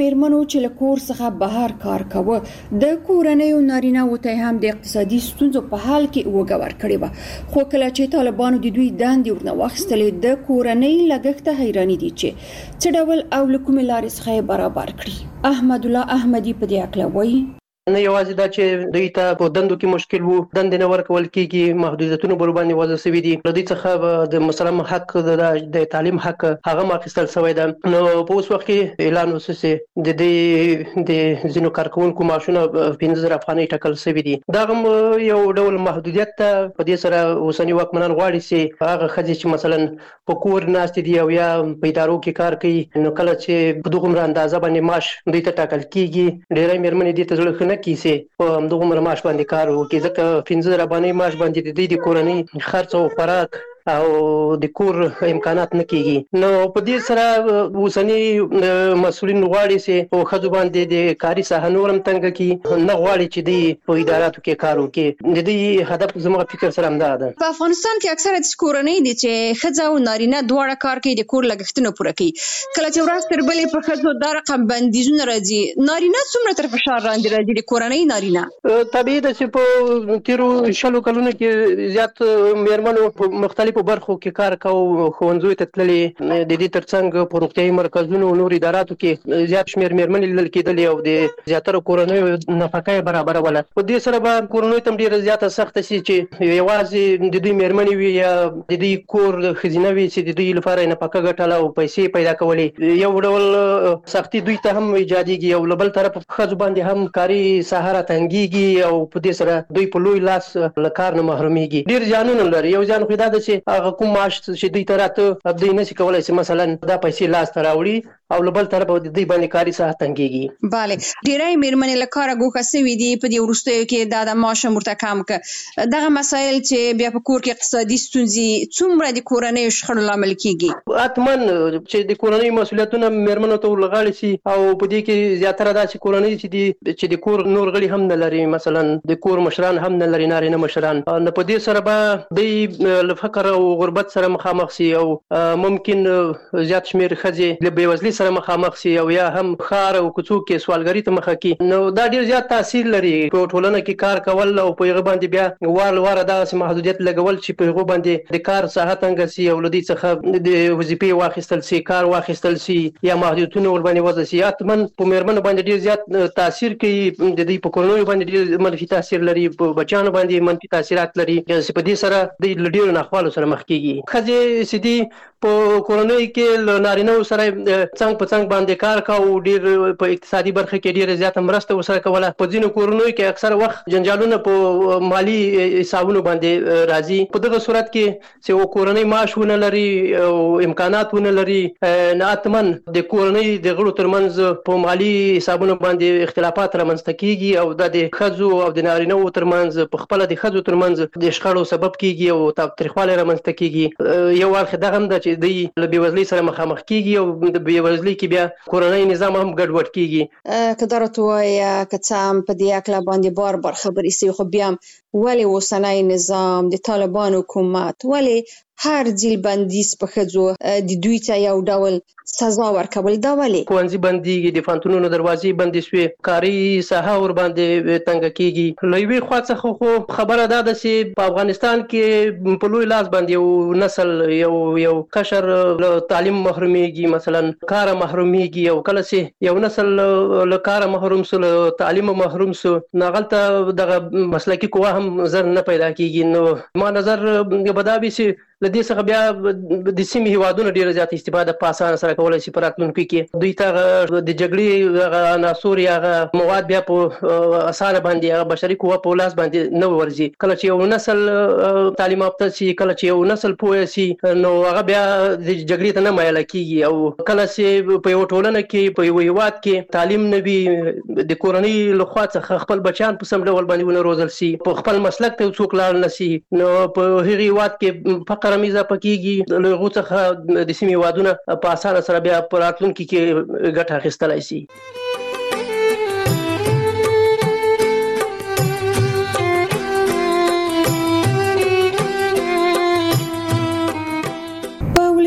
میرمنو چې له کور څخه بهر کار کاوه د کورنیو نارینه وته هم د اقتصادي ستونزو په حال کې وګور کړی و، خو کله چې طالبانو د دوی داندې ورنه واخیستلې د کورنۍ لګښت حیرانی دي چې څه ډول او لکوم لارې څخه برابر کړي. احمد الله احمدی په دې اړه وایي
نه یوازې دا چې دوی ته په دندو کې مشکل وو، دندې نه ورکول کېږي، محدودیتونه بر باندې وضع شوي دي، له دوی څخه د مسلم حق د تعلیم حق هغه ماخیستل شوی ده. نو په اوس وخت کې اعلان وسوسه د دې د ځینو کارکونکو معاشونه پنځه زره افغانۍ ټاکل شوي دي. دا هم یو ډول محدودیت ته په دې سره اوسنی واکمنان غواړي چې هغه ښځې چې مثلا په کور ناستې دي او یا په ادارو کې کار کوي، نو کله چې په دغومره اندازه باندې معاش دوی ته ټاکل کېږي، ډېری مېرمنې دې ته زړه ښه کیسه په همدغه معاش باندې کار وکړي، ځکه پنځه زره باندې معاش باندې د دې د کورنۍ خرڅ او خوراک او د کور امکانات نه کیږي. نو په دې سره اوسنی مسؤلین غواړي چې په خځو باندې د کاري ساحه نورم تنګ کی، نه غواړي چې د په اداراتو کې کار وکړي. د دې هدف زموږ فکر سره همدا ده.
په افغانستان کې اکثره د کورنۍ دي چې خځه او نارینه دواړه کار کوي، د کور لګښتونه پوره کوي. کله چې ورځ تر بلې په خځو دا رقم بندیزونه راځي، نارینه څومره تر فشار لاندې راځي د کورنۍ نارینه؟
طبیعي ده چې په تیرو شلو کلونو کې زیات مېرمنو په مختلف په برخو کې کار کوو، ښوونځیو ته تللې، د دې ترڅنګ په روغتیايي مرکزونو او نور اداراتو کې زیات شمېر مېرمنې لیدل کېدلې او د زیاتره کورنیو نفقه یې برابروله. په دې سره به کورنیو ته ډېره زیاته سخته شي چې یوازې د دوی مېرمنې وي یا د دوی کور ښځینه وي چې د دوی لپاره یې نفقه ګټله او پیسې پیدا کولې. یو ډول سختي دوی ته هم ایجادېږي او له بل طرفه په ښځو باندې هم کاري ساحه راتنګېږي او په دې سره دوی په لوی لاس له کار نه محرومېږي. ډېر زیانونه لري. یو زیان خو دا ده چې هغه کوم معاش چې دوی ته راته دوی نشي کولی چې مثلا دا پیسې لاس ته راوړي او له بل طرفه د دوی باندې کاري ساحه تنګېږي.
بله، ډېری مېرمنې له کاره ګوښه سوي دي په دې وروستیو کې دا د معاش هم ورته کم کړه. دغه مسایل چې بیا په کور کې اقتصادي ستونزې څومره د کورنیو شخړو لامل کېږي؟
حتما چې د کورنۍ مسؤلیتونه مېرمنو ته ورغاړي شي او په دې کې زیاتره دا چې کورنۍ چې دي چې د کور نور غړي هم نه لري، مثلا د کور مشران هم نه لري، نارینه مشران، نو په دې سره به دوی له فقر او غربت سره مخامخ شي او ممکن زیات شمېر ښځې له بېوزلۍ سره مخامخ شي او یا هم ښار او کوڅو کې سوالګرۍ ته مخه کړي. نو دا ډېر زیات تاثیر لري په ټولنه کې کار کول او په هغه باندې بیا وار واره داسې محدودیت لګول چې په هغه باندې د کار ساحه تنګه شي او له دې څخه د وظیفې واخیستل شي، کار واخیستل شي یا محدودیتونه ور باندې وضع شي. حتما په مېرمنو باندې ډېر زیات تاثیر کوي، د دوی په کورنیو باندې ډېر منفي تاثیر لري، په بچیانو باندې منفي تاثیرات لري چې په دې سره دوی له ډېرو ناخوالو سره مخ کېږي. ښځې چې دي په کورنۍ کې له نارینهو سره څنګ په څنګ باندې کار کوو، ډېر په اقتصادي برخه کې ډېره زیاته مرسته ورسره کوله. په ځینو کورنیو کې اکثر وخت جنجالونه په مالي حسابونو باندې راځي. په دغه صورت کې چې کورنۍ معاش ونه لري او امکانات ونه لري، نو حتما د کورنۍ د غړو ترمنځ په مالي حسابونو باندې اختلافات رامنځته کېږي او دا د ښځو او د نارینهو ترمنځ په خپله د ښځو ترمنځ د شخړو سبب کېږي او تاوتریخوالی رامنځته کېږي. یو اړخ دغه هم ده چې دوی له بېوزلۍ سره مخامخ کېږي او د بېوزلۍ کې بیا کورنۍ نظام هم ګډوډ کېږي.
که دا راته ووایه که څه هم په دې هکله باندې بار بار خبرې شوي، خو بیا هم ولې اوسنی نظام د طالبانو حکومت ولې هر ځل بندیز په ښځو د دوی ته یو ډول سزا ورکول؟ دا ولې
ښوونځي بندېږي، د پوهنتونونو دروازې بندې شوې، کاري ساحه ور باندې تنګه کېږي. له یوې خوا څخه خو خبره دا ده چې په افغانستان کې په لوی لاس باندې یو نسل یو یو قشر له تعلیم محرومېږي، مثلا کاره محرومېږي، او کله چې یو نسل له کاره محروم سو، له تعلیم محروم سو، نو هغلته دغه مسلکي قوه هم زر نه پیدا کېږي. نو ما نظر به دا وي چې له دې څخه بیا د سیمې هیوادونه ډېره زیاته استفاده په اسانه سره کولی شي په راتلونکي کې. دوی ته د جګړې هغه عناصر یا هغه مواد بیا په اسانه باندې هغه بشري قوه په لاس باندې نه ورځي. کله چې یو نسل تعلیم یافته شي، کله چې یو نسل پوه شي، نو هغه بیا د جګړې ته نه میله کېږي. او کله چې په یو ټولنه کې په یو هیواد کې تعلیم نه وي، د کورنۍ لخوا څخه خپل بچیان په سم ډول باندې ونه روزل شي، په خپل مسلک ته څوک لاړ نه شي، نو په هغې هیواد کې فقر هم اضافه کېږي. له هغو څخه د سیمې هیوادونه په اسانه سره بیا په راتلونکي کې ګټه اخیستلی شي.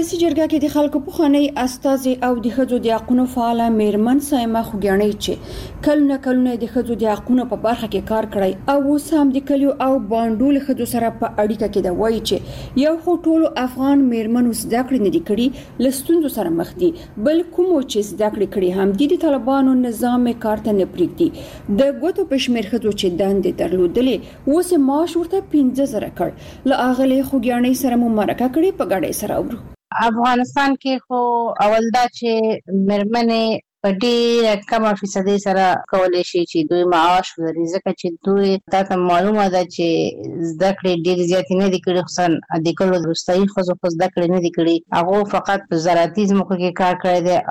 ولسی جرګه کې د خلکو په خاني استازي او د خځو د حقوقو فعال میرمن سایمه خوګیانې چې کلونه کلونه د خځو د حقوقو په برخه کې کار کړی او اوس هم د کلیو او باندول خځو سره په اړیکه کې دا وایي چې یو خو ټول افغان میرمنو زده کړې نه دي کړې لستونزو سره مخ دي بل کوم چې زده کړې کړي هم د طالبانو نظام کارته نه پریږدي د ګوتو پښمیر خځو چې دندې درلودلې اوس معاش ورته پنځه زره کړ ل اغلی خوګیانې سره مو مرکه کړې په ګډه سره اورو
افغانستان کې خو اول دا چې مرمنې په ډېره کمه فیصدي سره کولای شي چې دوی معاش ولري ځکه چې دوی تاسو معلومه ده چې زده کړې ډېر زیات نه دي کړي خصوصا د کلو وروستۍ خزو خو زده کړې نه دي کړي هغه فقط په زراعتي ځمکو کې کار کړی دی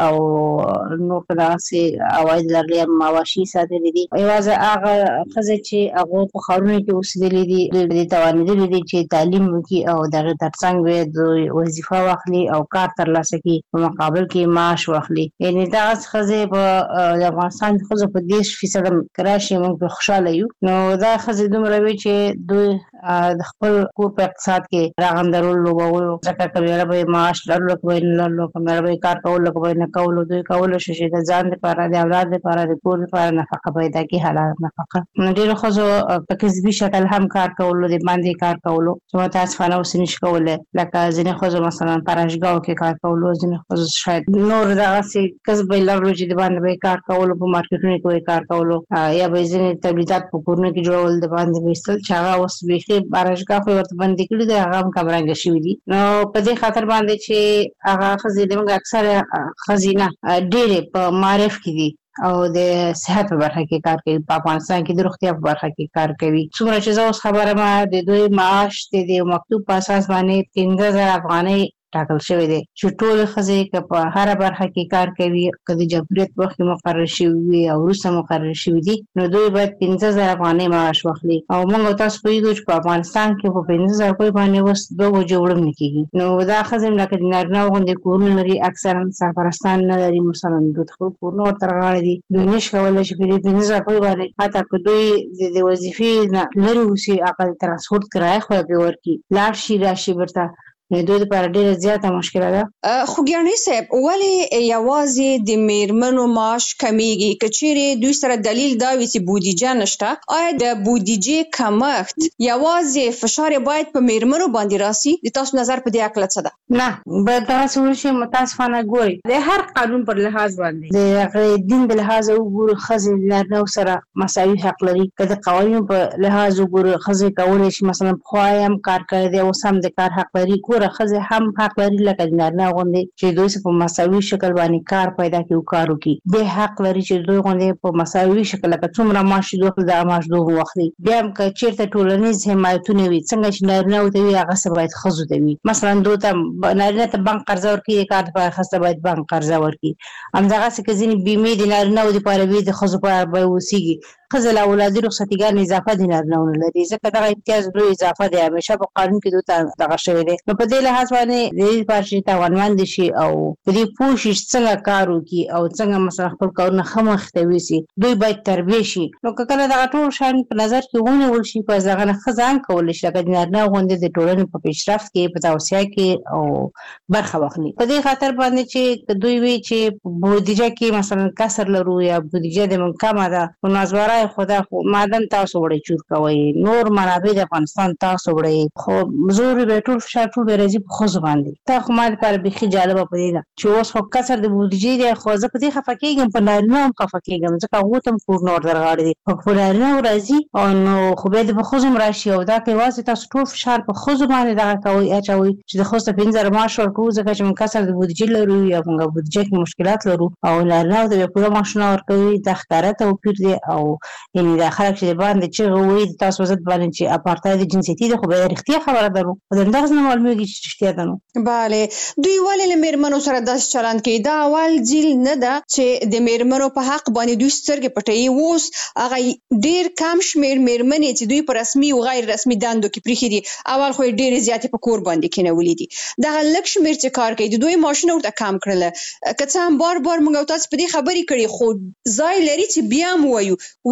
او نو په داسې عواید لرلي معاشي ساتلي دي یوازې هغه خزه چې هغه په خارونو کې اوسېدلي دي د توانېدلي دي چې تعلیم وکړي او دغه ترڅنګ دوی وظیفه واخلي او کار ترلاسه کړي په مقابل کې معاش واخلي یعنی دا خزه په افغانستان خزه په دیش فیصد کراشي موږ خوشاله یو نو دا خزه دومره وی چې دوی د خپل کور په اقتصاد کې راغندرول لوبول ځکه کبیره به معاش لرلو کوي نه لرلو کمر به کار کول کوي نه کول دوی کول شي چې د ځان لپاره د اولاد لپاره د کور لپاره نفقه پیدا کی حلال نفقه ډیره خزه په کسبي شکل هم کار کول د باندې کار کول چې تاسو فانو سنش کول لکه ځینې خزه مثلا پراشګاو کې کار کول ځینې خزه شاید نور دغه کسب لرلو چې د باندې به کار کول په مارکیټونو کې کار کول یا به ځینې تولیدات په کورونو کې جوړول د باندې وستل چې هغه اوس به بارشګاه خو ورته باندې کړی دی هغه هم کمرنګ شوی دي نو په دې خاطر باندې چې هغه خزینه موږ اکثر خزینه ډېر په معرف کې دي او د صحت په برخه کې کار کوي په افغانستان کې د روغتیا په برخه کې کار کوي څومره چې زه اوس خبره ما د دوی معاش د مکتوب په اساس باندې پنځه زره افغانۍ ټاکل شوی دی چې ټول خزې په هر برخه کې کار کوي کله جمهوریت وخت مقرر شوی او وروسته مقرر شوی دي نو دوی باید پنځه زره افغانۍ معاش واخلي او موږ تاسو په یوه چې په افغانستان کې په پنځه زره کوی باندې وس دوه جوړم نکېږي نو دا خزم لکه د نارینه غوندې کورونه لري اکثرا سرپرستان نه لري مثلا د خپل کورونه ورته راغلي دي دوی نشي کولای چې په پنځه زره کوی باندې حتی که دوی د وظیفې نه لري اوسي اقل ترانسپورت کرایه خو به ورکي لاړ شي راشي برته دوی لپاره ډیره زیاته مشکله ده
خوګیانې صاحب ولې یوازې د میرمنو معاش کمیږي کچېره دوی سره دلیل دا وي چې بودیجه نشته آیا د بودیجې کمښت یوازې فشار باید په میرمنو باندې راسي د تاسو نظر په دې اړه څه ده
نه به تاسو ورشي متاسفانه ګوري د هر قانون پر لحاظ باندې د دین په لحاظ وګورو خزې نه سره مساوي حق لري کله قوانینو په لحاظ وګورو خزې کولای شي مثلا خوایم کار کوي د وسم د کار حق لري خزه هم حق لري لکه نارینه غوندي چې دوی په مساوي شکل باندې کار پیدا کوي کار کوي د حق لري چې دوی غوندي په مساوي شکل لکه څومره معاش دوی د معاش دوی واخلي بیا هم که چیرته ټولنیز حمایتونه وي څنګه چې نارینه وي دوی هغه څه باید خزو دوی مثلا دوی ته نارینه ته بانک قرض ورکړي کار په خاصه باید بانک قرض ورکړي هم دغه څه کې ځینې بیمه د نارینه او د پاره د خزو په به وسیږي خزل اولادي رخصتیګان اضافه دي نه لري ځکه دغه امتیاز دوی اضافه دی همیشه په قانون کې دوی دغه شوی دی نو په دې لحاظ باندې د دې پارشي توانمند شي او په دې پوښښ څنګه کار وکړي او څنګه مثلا خپل کارونه خمخته وسی دوی باید تربیه شي نو کله دا ټول شان په نظر کې ونیول شي په ځای نه خزان کول شي لکه نه غونډه د ټولنې په پیشرفت کې په توسعه کې او برخه واخلي په دې خاطر باندې چې دوی وی چې بودیجه کې مثلا کسر لرو یا بودیجه د منکمه ده په نظر خدا خو مادن تاسو وړي چور کوي نور منابع د افغانستان تاسو وړي خو زور به ټول فشار ټول به راځي په خو باندې تا خو ما لپاره به خي جالبه پدې چې اوس خو کسر د بودیجې د خو زه په دې خفقېږم په نارینه هم خفقېږم ځکه هغه تم کور نور درغاړي دي په نارینه راځي او نو خو به د خو زم راشي او دا کې واسه تاسو ټول فشار په خو باندې دا کوي اچوي چې د خو څه پنځه معاش ورکو ځکه چې من کسر د بودیجې لرو یا موږ بودیجې کې مشکلات لرو او نارینه د پوره معاشونه ورکوي د ښکارا توپیر دی او یعنی دا خلک چې باندې چې وایي تاسو زت باندې چې اپارټاید جنسيتي د خو به اړتیا خبره درو په دغه نه معلومیږي چې اړتیا ده نو
bale دوی ولې له میرمنو سره داس چلند کوي دا اول ځل نه ده چې د میرمنو په حق باندې دوی سترګې پټي ووس هغه ډیر کم شمیر میرمنې چې دوی په رسمي او غیر رسمي دندو کې پریخي دي اول خو ډیر زیاتې په کور باندې کې نه ولیدي دا لک شمیر چې کار کوي د دوی ماشين ورته کم کړل که څه هم بار بار موږ تاسو په دې خبرې کړي خو ځای لري چې بیا مو وایو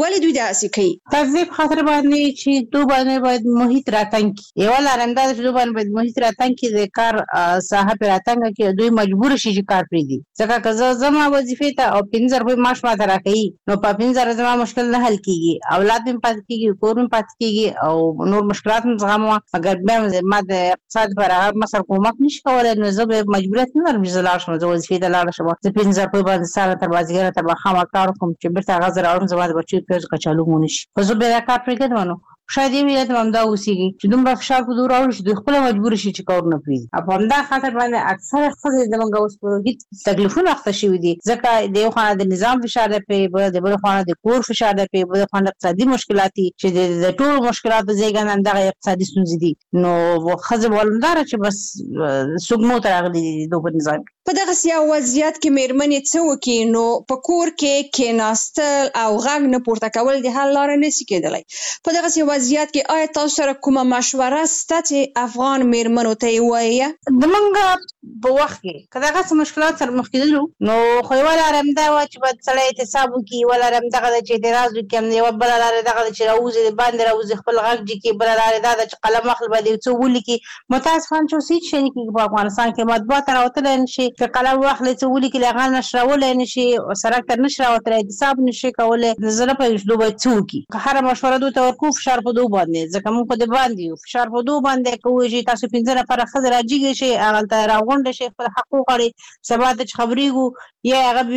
ولې دوی داسې کوي؟
تذیب خاطر باندې چې دوی باندې باید محیط راتنګ کی یو لارنده چې دوی باندې باید محیط راتنګ کی د کار صاحب راتنګ کی دوی مجبور شي چې کار پریدي ځکه که زه زما وظیفې ته او پنځه روپۍ معاش ماته راکوي نو په پنځه زما مشکل نه حل کیږي اولاد مې پاتې کیږي کور مې پاتې کیږي او نور مشکلات مې زغموه مګر بیا ما د اقتصاد پر هغه مسر کومک نشي کولی نو زه به مجبوریت نه لرم چې زه لاړ شم زه وظیفې ته لاړه شم زه پنځه روپۍ باندې ساره تر مازدیګره تر ماښامه کار وکړم چې بېرته هغه زه راوړم زما د بچیو پیاز کچالو مو نشي خو زه بیا دا کار پرېږدم نو شاید یې ملت هم همدا اوسېږي چې دومره فشار په دوی راوړي چې دوی خپله مجبور شي چې کارونه پرېږدي او په همدا خاطر باندې اکثره ښځې زموږ اوس په هېڅ تکلیفونه اخته شوي دي ځکه د یو خوا د نظام فشار دی پرې د بل خوا د کور فشار دی پرې بل خوا اقتصادي مشکلات دي چې د ټولو مشکلاتو زېږنده همدغه اقتصادي ستونزې دي نو ښځې به همداره چې بس سږمو ته راغلي دي د دوی په نظام
په دغسې یو وضعیت کې مېرمنې څه وکړي نو په کور کې کېناستل او غږ نه پورته کول د حل لاره نشي کېدلی په دغسې وضعیت کې آیا تاسو سره کومه مشوره شته چې افغان مېرمنو ته یې ووایه؟
زمونږ په وخت کې که دغسې مشکلات سره مخ کېدلو نو خو یوه لاره همدا وه چې باید سړی احتساب وکړي یوه لاره همدغه ده چې اعتراض وکړي یوه بله لاره دغه ده چې راوځي د باندې راوځي خپل غږ جګي بله لاره دا ده چې قلم اخلي باید یو څه ولیکي متاسفانه چې اوس هېڅ شی نه کېږي په افغانستان کې مطبوعات ته راوتلی نه شي که قلم واخلي څه ولیکي له هغه نشرولی نه شي سړک ته نشي راوتلی احتساب نه شي کولی زه نه پوهېږم چې دوی باید څه وکړي که هره مشوره دوی ته ورکوو فشار په دوی باندې ځکه موږ په دې باندې یو فشار په دوی باندې که ووایي چې تاسو پنځه نفره ښځې راجګې شئ هغلته راغونډه شئ خپل حق وغواړئ سبا ته چې خبرېږو یا هغه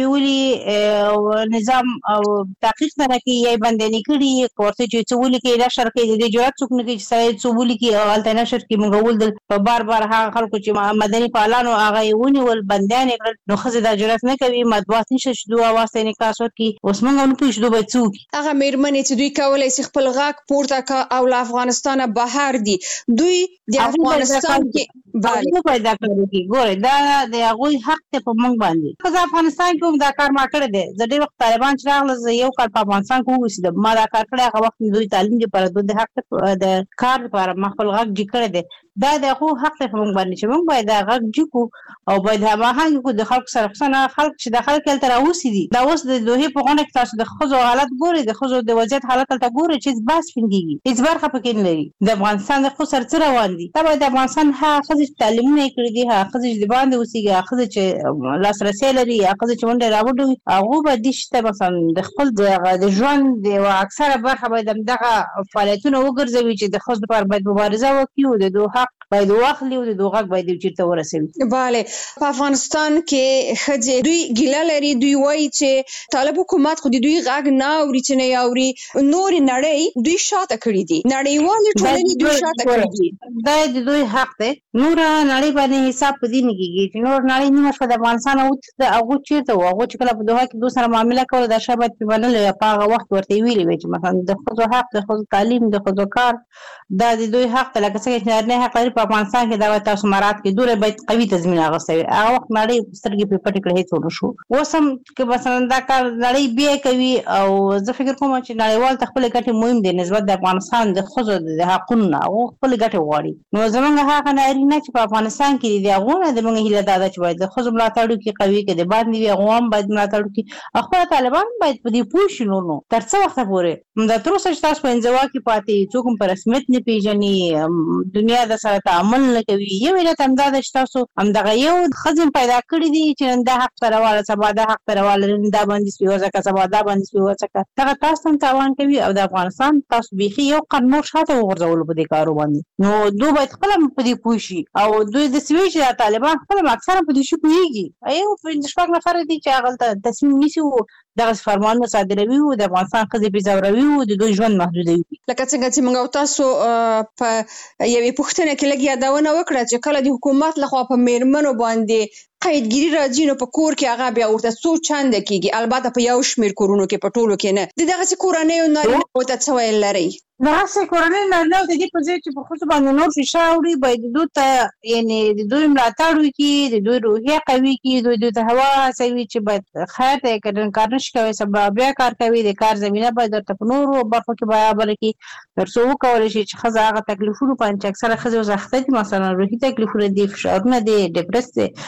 بیولي نظام او تحقیق نه راکوي یا یې بندیانې کړي که ورته چې څه ولیکي نشر کوي د دې جرات څوک نه کوي چې سړی څه ولیکي او هلته نشر کړي موږ ولیدل په بار بار هغه خلکو چې مدني فعالانو هغه یې ونیول بندیان یې کړل نو ښځې دا جرات نه کوي مطبوعات نشته چې دوی اواز ته انعکاس ورکړي اوس موږ هم نه پوهېږو چې دوی باید څه وکړي
هغه مېرمنې چې دوی کولی شي خپل غږ پورته کړه او له افغانستانه بهر دي دوی د افغانستان کې
هغوی باید دا کار وکړي ګورئ دا د هغوی حق دی په موږ باندې که زه افغانستان کې هم دا کار ما کړی دی زه ډېر وخت طالبان چې راغله زه یو کال په افغانستان کې واوسېدم ما دا کار کړی هغه وخت مې دوی تعلیم دپاره دوی د حق د کار دپاره ما خپل غږ جګ کړی دی دا د هغو حق دی په موږ باندې چې موږ باید دا غږ جګ کړو او باید هماهنګ کړو د خلکو سره خصوصا خلک چې د خلک هلته راوسي دي دا اوس د دوحې په غونډه کې تاسو د ښځو حالت ګورئ د ښځو د وضعیت حالت هلته ګورئ چې هېڅ بحث پرې کېږي هېڅ برخه پکې نه لري د افغانستان د ښځو سره څه روان دي دا باید د افغانستان هغه ښځې چې تعلیمونه یې کړي دي هغه ښځې چې د باندې اوسېږي هغه ښځې چې لاسرسی لري هغه ښځې چې ونډه یې راوډه وي هغو باید دې شي ته مثلا د خپل د ژوند د یوه اکثره برخه باید همدغه فعالیتونه وګرځوي چې د ښځو لپاره باید مبارزه وکړي او د دوی حق باید واخلي او د دوی غږ باید یو چېرته ورسوي
بله په افغانستان کې ښځې دوی ګیله لري دوی وایي چې طالب حکومت خو د دوی غږ نه اوري چې نه یې اوري نورې نړۍ دوی شاته کړي دي نړیوالې ټولنې دوی شاته کړي دي
دا د دوی حق دی نوره نړۍ باندې حساب په دې نه کېږي چې نور نړۍ نیمه شپه د افغانستان اوتښته هغوی چېرته وو هغوی چې کله په دوحه کې دوی سره معامله کوله دا شی باید پرې منلی په هغه وخت ورته یې ویلي وی چې مثلا د ښځو حق د ښځو تعلیم د ښځو کار دا د دوی حق دی لکه څنګه چې نارینه حق لري په افغانستان کې دا باید تاسو مراعات کړئ دوی باید قوي تضمین اخیستی وي هغه وخت نړۍ سترګې پرې پټې کړې هېڅ ونه شو اوس هم که مثلا دا کار نړۍ بیا کوي او زه فکر کوم چې نړیوال ته خپلې ګټې مهم دی نسبت د افغانستان د ښځو د حقونو نه هغو خپلې ګټې غواړي نو زموږ هغه نارینه چې په افغانستان کې دي د هغو نه زموږ هیله دا ده چې باید د ښځو ملاتړ وکړي قوي که د باندې وي هغو هم باید ملاتړ وکړي او خپله طالبان باید په دې پوه شي نور نو تر څه وخته پورې همدا تر اوسه چې تاسو په انزوا کې پاتې څوک هم په رسمیت نه پېژني دنیا د سره تعامل نه کوي یو علت همدا ده چې تاسو همدغه یو ښځې پیدا کړي دي چې نن دا حق ته راواله سبا دا حق ته راواله نن دا بندیز پرې وځکه سبا دا بندیز پرې وځکه دغه تاسو هم تاوان کوي او د افغانستان تاسو بیخي یو قدم نور شاته وغورځولو په دې کارو باندې نو دوی باید خپله په دې پوه شي او دوی داسې وایي چې دا طالبان خپله اکثره په دې شي پوهېږي یو پنځه شپږ نفره دي چې هغلته تصمیم نیسي و دغسې فرمانونه صادروي و د افغانستان ښځې پرې ځوروي و د دوی ژوند محدودوي
لکه څنګه چې موږ او تاسو په یوې پوښتنه کې لږ یادونه وکړه چې کله د حکومت لخوا په مېرمنو باندې قیدګیري راځي نو په کور کې هغه بیا ورته څو چنده کېږي البته په یو شمېر کورونو کې په ټولو کې نه د دغسې کورنیو نارینهو ته څه ویل لرئ
دغسې کورنۍ نارینهو د دې په ځای چې په ښځو باندې نور فشار وړي باید دوی ته یعنې د دوی ملاتړ وکړي د دوی روحیه قوي کړي دوی دوی ته هوا هڅوي چې باید خیر دی که نن کار نشي کوی سبا بیا کار کوي د کار زمینه باید ورته په نورو برخو کې برابره کړي تر څو وکولی شي چې ښځه هغه تکلیفونو باندې چې اکثره ښځې اوس اخته دي مثلا روحي تکلیفونه دي فشارونه دي ډپرس دی د هغو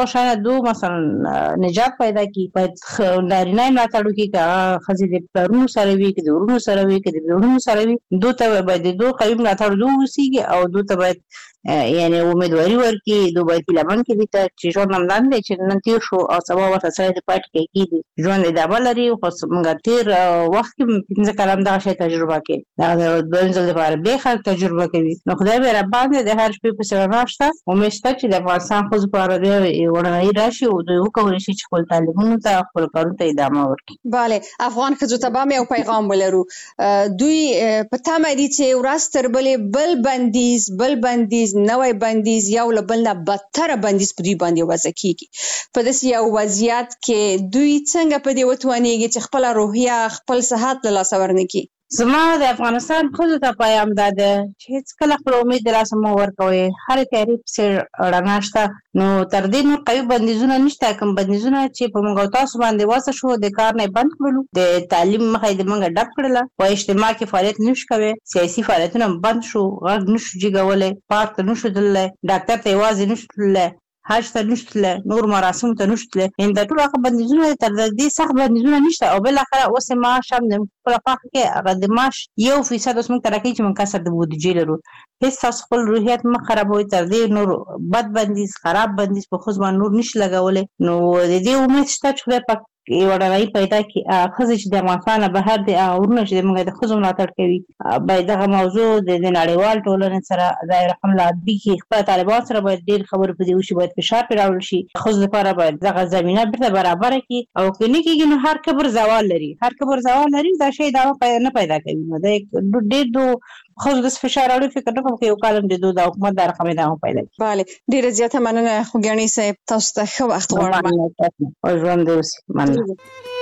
دغه شان دو مثلا نجات پیدا کی باید نارینه ملاتړ وکړي که ښځې د پلرونو سره وي که د ورونو سره وي که د ورونو سره وي دو ته باید د دو قوي ملاتړ دو اوسېږي او دو ته باید یعنی امیدواري ورکړي دو باید هیله مند کړي دي ته چې ژوند همدان دی چې نن تېر شو او سبا ورته سړی د پاتې کوي کېږي ژوند ادامه لري خو موږ تېر وخت کې پنځه کاله همدغه شی تجربه کوي دغه د دویم ځل دپاره بیا خلک تجربه کوي نو خدای به راباندې د هر شپې پسې رڼا شته امید شته چې د افغانستان ښځو لپاره بیا وړاندې راشي او دوی وکولی شي چې خپل تعلیمونو ته خپلو کارونو ته ادامه ورکړي.
بله افغان ښځو ته به هم یو پیغام ولرو دوی په تمه دي چې ورځ تر بلې بل بندیز بل بندیز نوی بندیز یو له بل نه بدتره بندیز په دوی باندې وضع کیږي په داسې یو وضعیت کې دوی څنګه په دې وتوانیږي چې خپله روحیه خپل صحت له لاسه ورنکړي.
زما د افغانستان ښځو ته پیغام دا ده چې هېڅکله خپل امید د لاسه مه ورکوئ هرې تیارې پسې رڼا شته نو تر دې نور قوي بندیزونه نشته کوم بندیزونه چې په موږ او تاسو باندې وضع شو د کار نه بند کړلو د تعلیم مخه یې د موږ ډپ کړله په اجتماع کې فعالیت نشو کوی سیاسي فعالیتونه بند شو غږ نشو جګولی پارک ته نشو تللی ډاکټر ته یوازې نشو تللی حج ته نشو تللی نور مراسمو ته نشو تللی یعنې دا ټول هغه بندیزونه تر دې سخت بندیزونه نشته او بالاخره اوس یې معاش هم د خپله خوښه کې هغه د معاش یو فیصد اوس موږ ته راکوي چې موږ کسر د بودیجې لرو هېڅ تاسو خپل روحیت مه خرابوئ تر دې نور بد بندیز خراب بندیز په ښځو باندې نور نشي لګولی نو د دې امید شته چې خدای پاک یو ډالۍ پیدا کړي ښځې چې د افغانستان نه بهر دي هغه ورونه چې موږ د ښځو ملاتړ کوي باید دغه موضوع د نړیوال ټولنې سره د رقم لابي کې خپل طالبان سره باید ډېر خبرې په دې وشي باید فشار پرې راوړل شي ښځو لپاره باید دغه زمینه بیرته برابره کړي او که نه کېږي نو هر کبر زوال لري هر کبر زوال لري دا شی دا نه پیدا کوي نو دا ډېر دو ښځو داسې فشار راوړي فکر نه کوم که یو کال هم د دو د حکومت دا رقم یې دا هم پیدا کړي.
بله ډېره زیاته مننه خوږیاڼي صاحب تاسو ته ښه وخت غواړم
او ژوند دې اوسي مننه.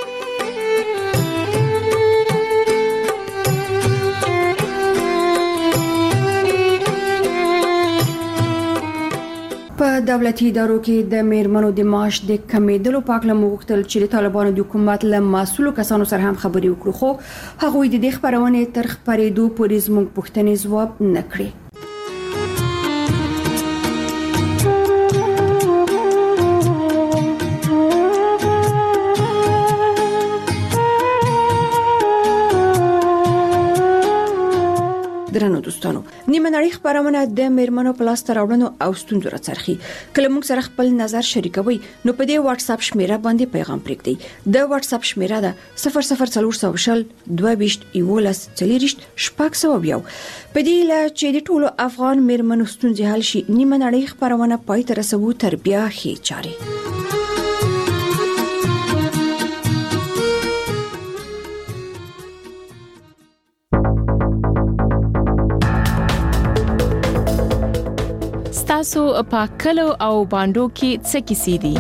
په دولتي ادارو کې د میرمنو د معاش د کمیدلو په اړه مو غوښتل چې د طالبانو د حکومت له مسؤلو کسانو سره هم خبرې وکړو خو هغوی د دې خبرونې تر خپرېدو پورې زموږ پوښتنې ځواب نه کړې. درنو دوستانو نیمه نړۍ خبرونه د میرمنو په لاس راوړنو او ستونزو راڅرخي کله موږ سره خپل نظر شریکوي نو په دې واتس اپ شمیره باندې پیغام پرېږدئ د واتس اپ شمیره ده صفر صفر څلور سوه شل دوه ویشت یولس څلېرویشت شپږ سوه یو په دې له چې د ټولو افغان میرمنو ستونزې حل شي نیمه نړۍ خبرونه پای ته رسوو تر بیا ښې چارې.
تاسو په کلو او باندو کې څه کیسې دي؟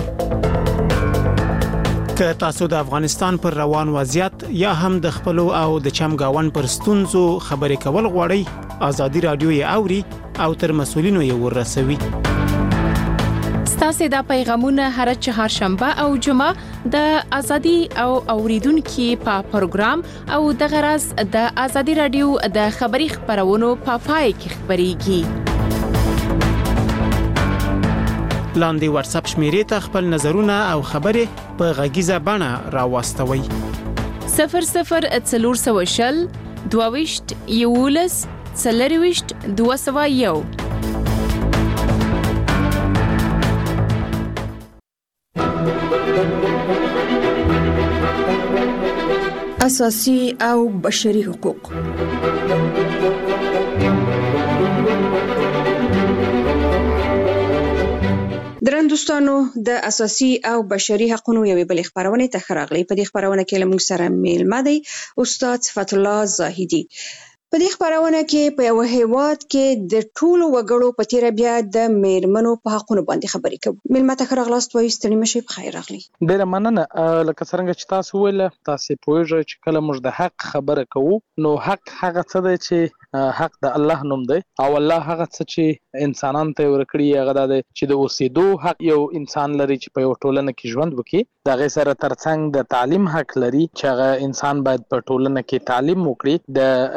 که تاسو د افغانستان پر روان وضعیت یا هم د خپلو او د چمګاون پر ستونزو خبرې کول غواړئ ازادي رادیو یې اوري او تر مسولینو یې ورسوي.
ستاسو د پیغامونه هر چهارشنبه او جمعه د ازادي او اوریدونکو په پروګرام او د غرض د ازادي رادیو د خبري خبرونو په پای کې خبريږي. لاندې واتس اپ شمیرې ته خپل نظرونه او خبرې په غږیزه بڼه راوستوي. صفر صفر څلور سوه شل دوه ویشت یولس څلېرویشت دوه سوه یو.
اساسي او بشري حقوق درن دوستانو د اساسي او بشري حقوقو یوې بلې خبرونه ته خراغلي په دې خبرونه کې لمون سره میلمه دی استاد صفت الله زاهدي. په دې خبرونه کې په یو هیواد کې د ټولو وګړو په تیر بیا د میرمنو په حقوقو باندې خبرې کوي. میلمه ته خراغلاست وایي ستړي مشي په خیر راغلي.
ډیره مننه. لکه څنګه چې تاسو ویل تاسو پوهیږئ چې کله موږ د حق خبره کوو نو حق هغه څه دی چې حق د الله نوم دی او الله هغه څه چې انسانانو ته ورکړي هغه د چې د اوسېدو حق یو انسان لري چې په یو ټولنه کې ژوند وکړي. د هغې سره ترڅنګ د تعلیم حق لري چې هغه انسان باید په ټولنه کې تعلیم وکړي. د کار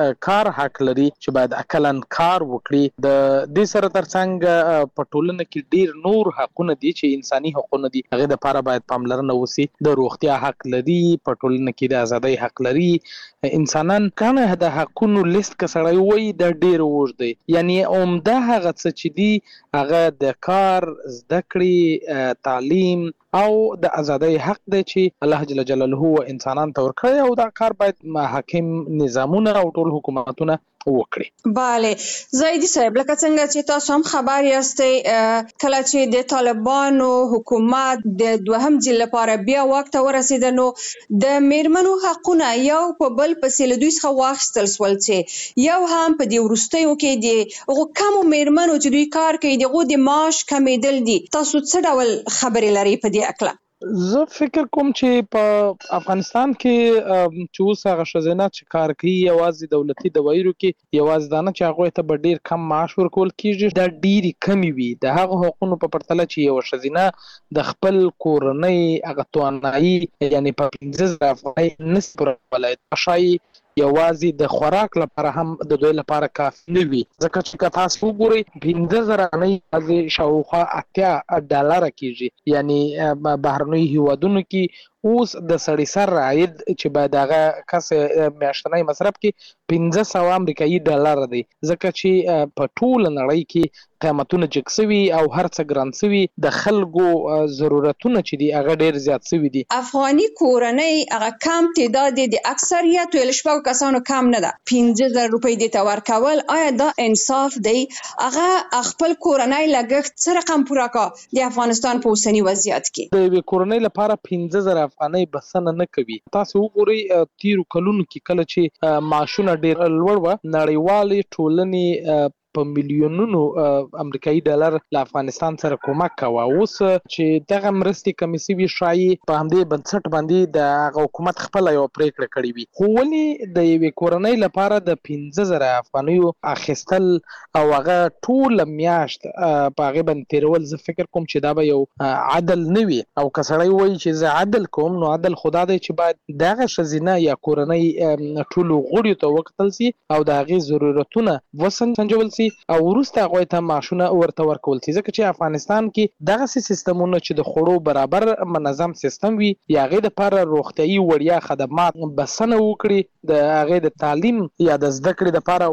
کار حق لري چې باید عقلن کار وکړي. د دې سره ترڅنګ په ټولنه کې ډیر نور حقونه دي چې انساني حقونه دي، هغه د لپاره باید پاملرنه وشي. د روغتیا حق لري، په ټولنه کې د ازادۍ حق لري. انسانان کنه د حقونو لیست کسړی وای د ډیر اوږد دی، یعنی عمده هغه څه چې دی هغه د کار، زده کړې، تعلیم او د ازادۍ حق دی چې الله جل جلاله انسانان ته ورکړي، او دا کار باید حاکم نظامونه او ټول حکومتونه وکړي.
bale زیدی صاحب، لکه څنګه چې تاسو هم خبر یاستئ، کله چې د طالبانو حکومت د دوهم ځل لپاره بیا واک ته ورسېد، نو د میرمنو حقونه یو په بل پسې له دوی څخه واخیستل شول، چې یو هم په دې وروستیو کې د هغو کمو میرمنو چې دوی کار کوي د هغو د معاش کمیدل دي. تاسو څه ډول خبرې لرئ په دې اړه؟
زه فکر کوم چې په افغانستان کې چې اوس هغه ښځینه چې کار کوي یوازې دولتي دوايرو کې یوازې دا نه چې هغوی ته به ډېر کم معاش ورکول کېږي، دا ډېرې کمې وي د هغو حقونو په پرتله چې یوه ښځینه د خپل کورنۍ هغه توانایي یعنې په پنځه زره افغانۍ نشي پورولی. ښایي یوازې د خوراک لپاره هم د دوی لپاره کافي نه وي، ځکه چې که تاسو وګورئ پنځه زره افغانۍ یوازې شاوخوا اتیا ډالره کېږي، یعنې بهرنیو هیوادونو کې اوس د سړي سر عاید چې باید هغه کس میاشتنی مصرف کې پنځه سوه امریکایي ډالره دی، ځکه چې په ټوله نړۍ کې قیمتونه جګ سوي او هر څه ګران سوي، د خلکو ضرورتونه چې دي هغه ډیر زیات سوي دي.
افغاني کورنۍ هغه کم تعداد د اکثریت ویل شپږ کسانو کم نه ده، پنځه زره روپۍ دې ته ورکول، آیا دا انصاف دی؟ هغه خپل کورنۍ لګښت څه رقم پوره کا د افغانستان په اوسني وضعیت کې؟
د یوې کورنۍ لپاره پنځه زره افغانۍ بسنه نه کوي. تاسو وګورئ تیرو کلونو کې کله چې معاشونه ډیر لوړ و، نړیوالې ټولنې په میلیونونو امریکایي ډالر له افغانستان سره کومک کوه. اوس چې دغه مرستې کمې سوي، ښایي په همدې بنسټ باندې د هغه حکومت خپله یوه پرېکړه کړې وي، خو ولې د یوې کورنۍ لپاره د پنځه زره افغانیو اخیستل او هغه ټوله میاشت په هغې باندې تېرول، زه فکر کوم چې دا به یو عدل نه وي. او که سړی وایي چې زه عدل کوم، نو عدل خو دا دی چې باید دغه ښځینه یا کورنۍ ټولو غړیو ته وکتل سي او د هغې ضرورتونه وسنجول سي او وروسته هغوی ته معاشونه ورته ورکول سي، ځکه چې افغانستان کې دغسې سیستمونه چې د خوړو برابر منظم سیستم وي، یا هغې دپاره روغتیایي وړیا خدمات بسنه وکړي، د هغې د تعلیم یا د زده کړې دپاره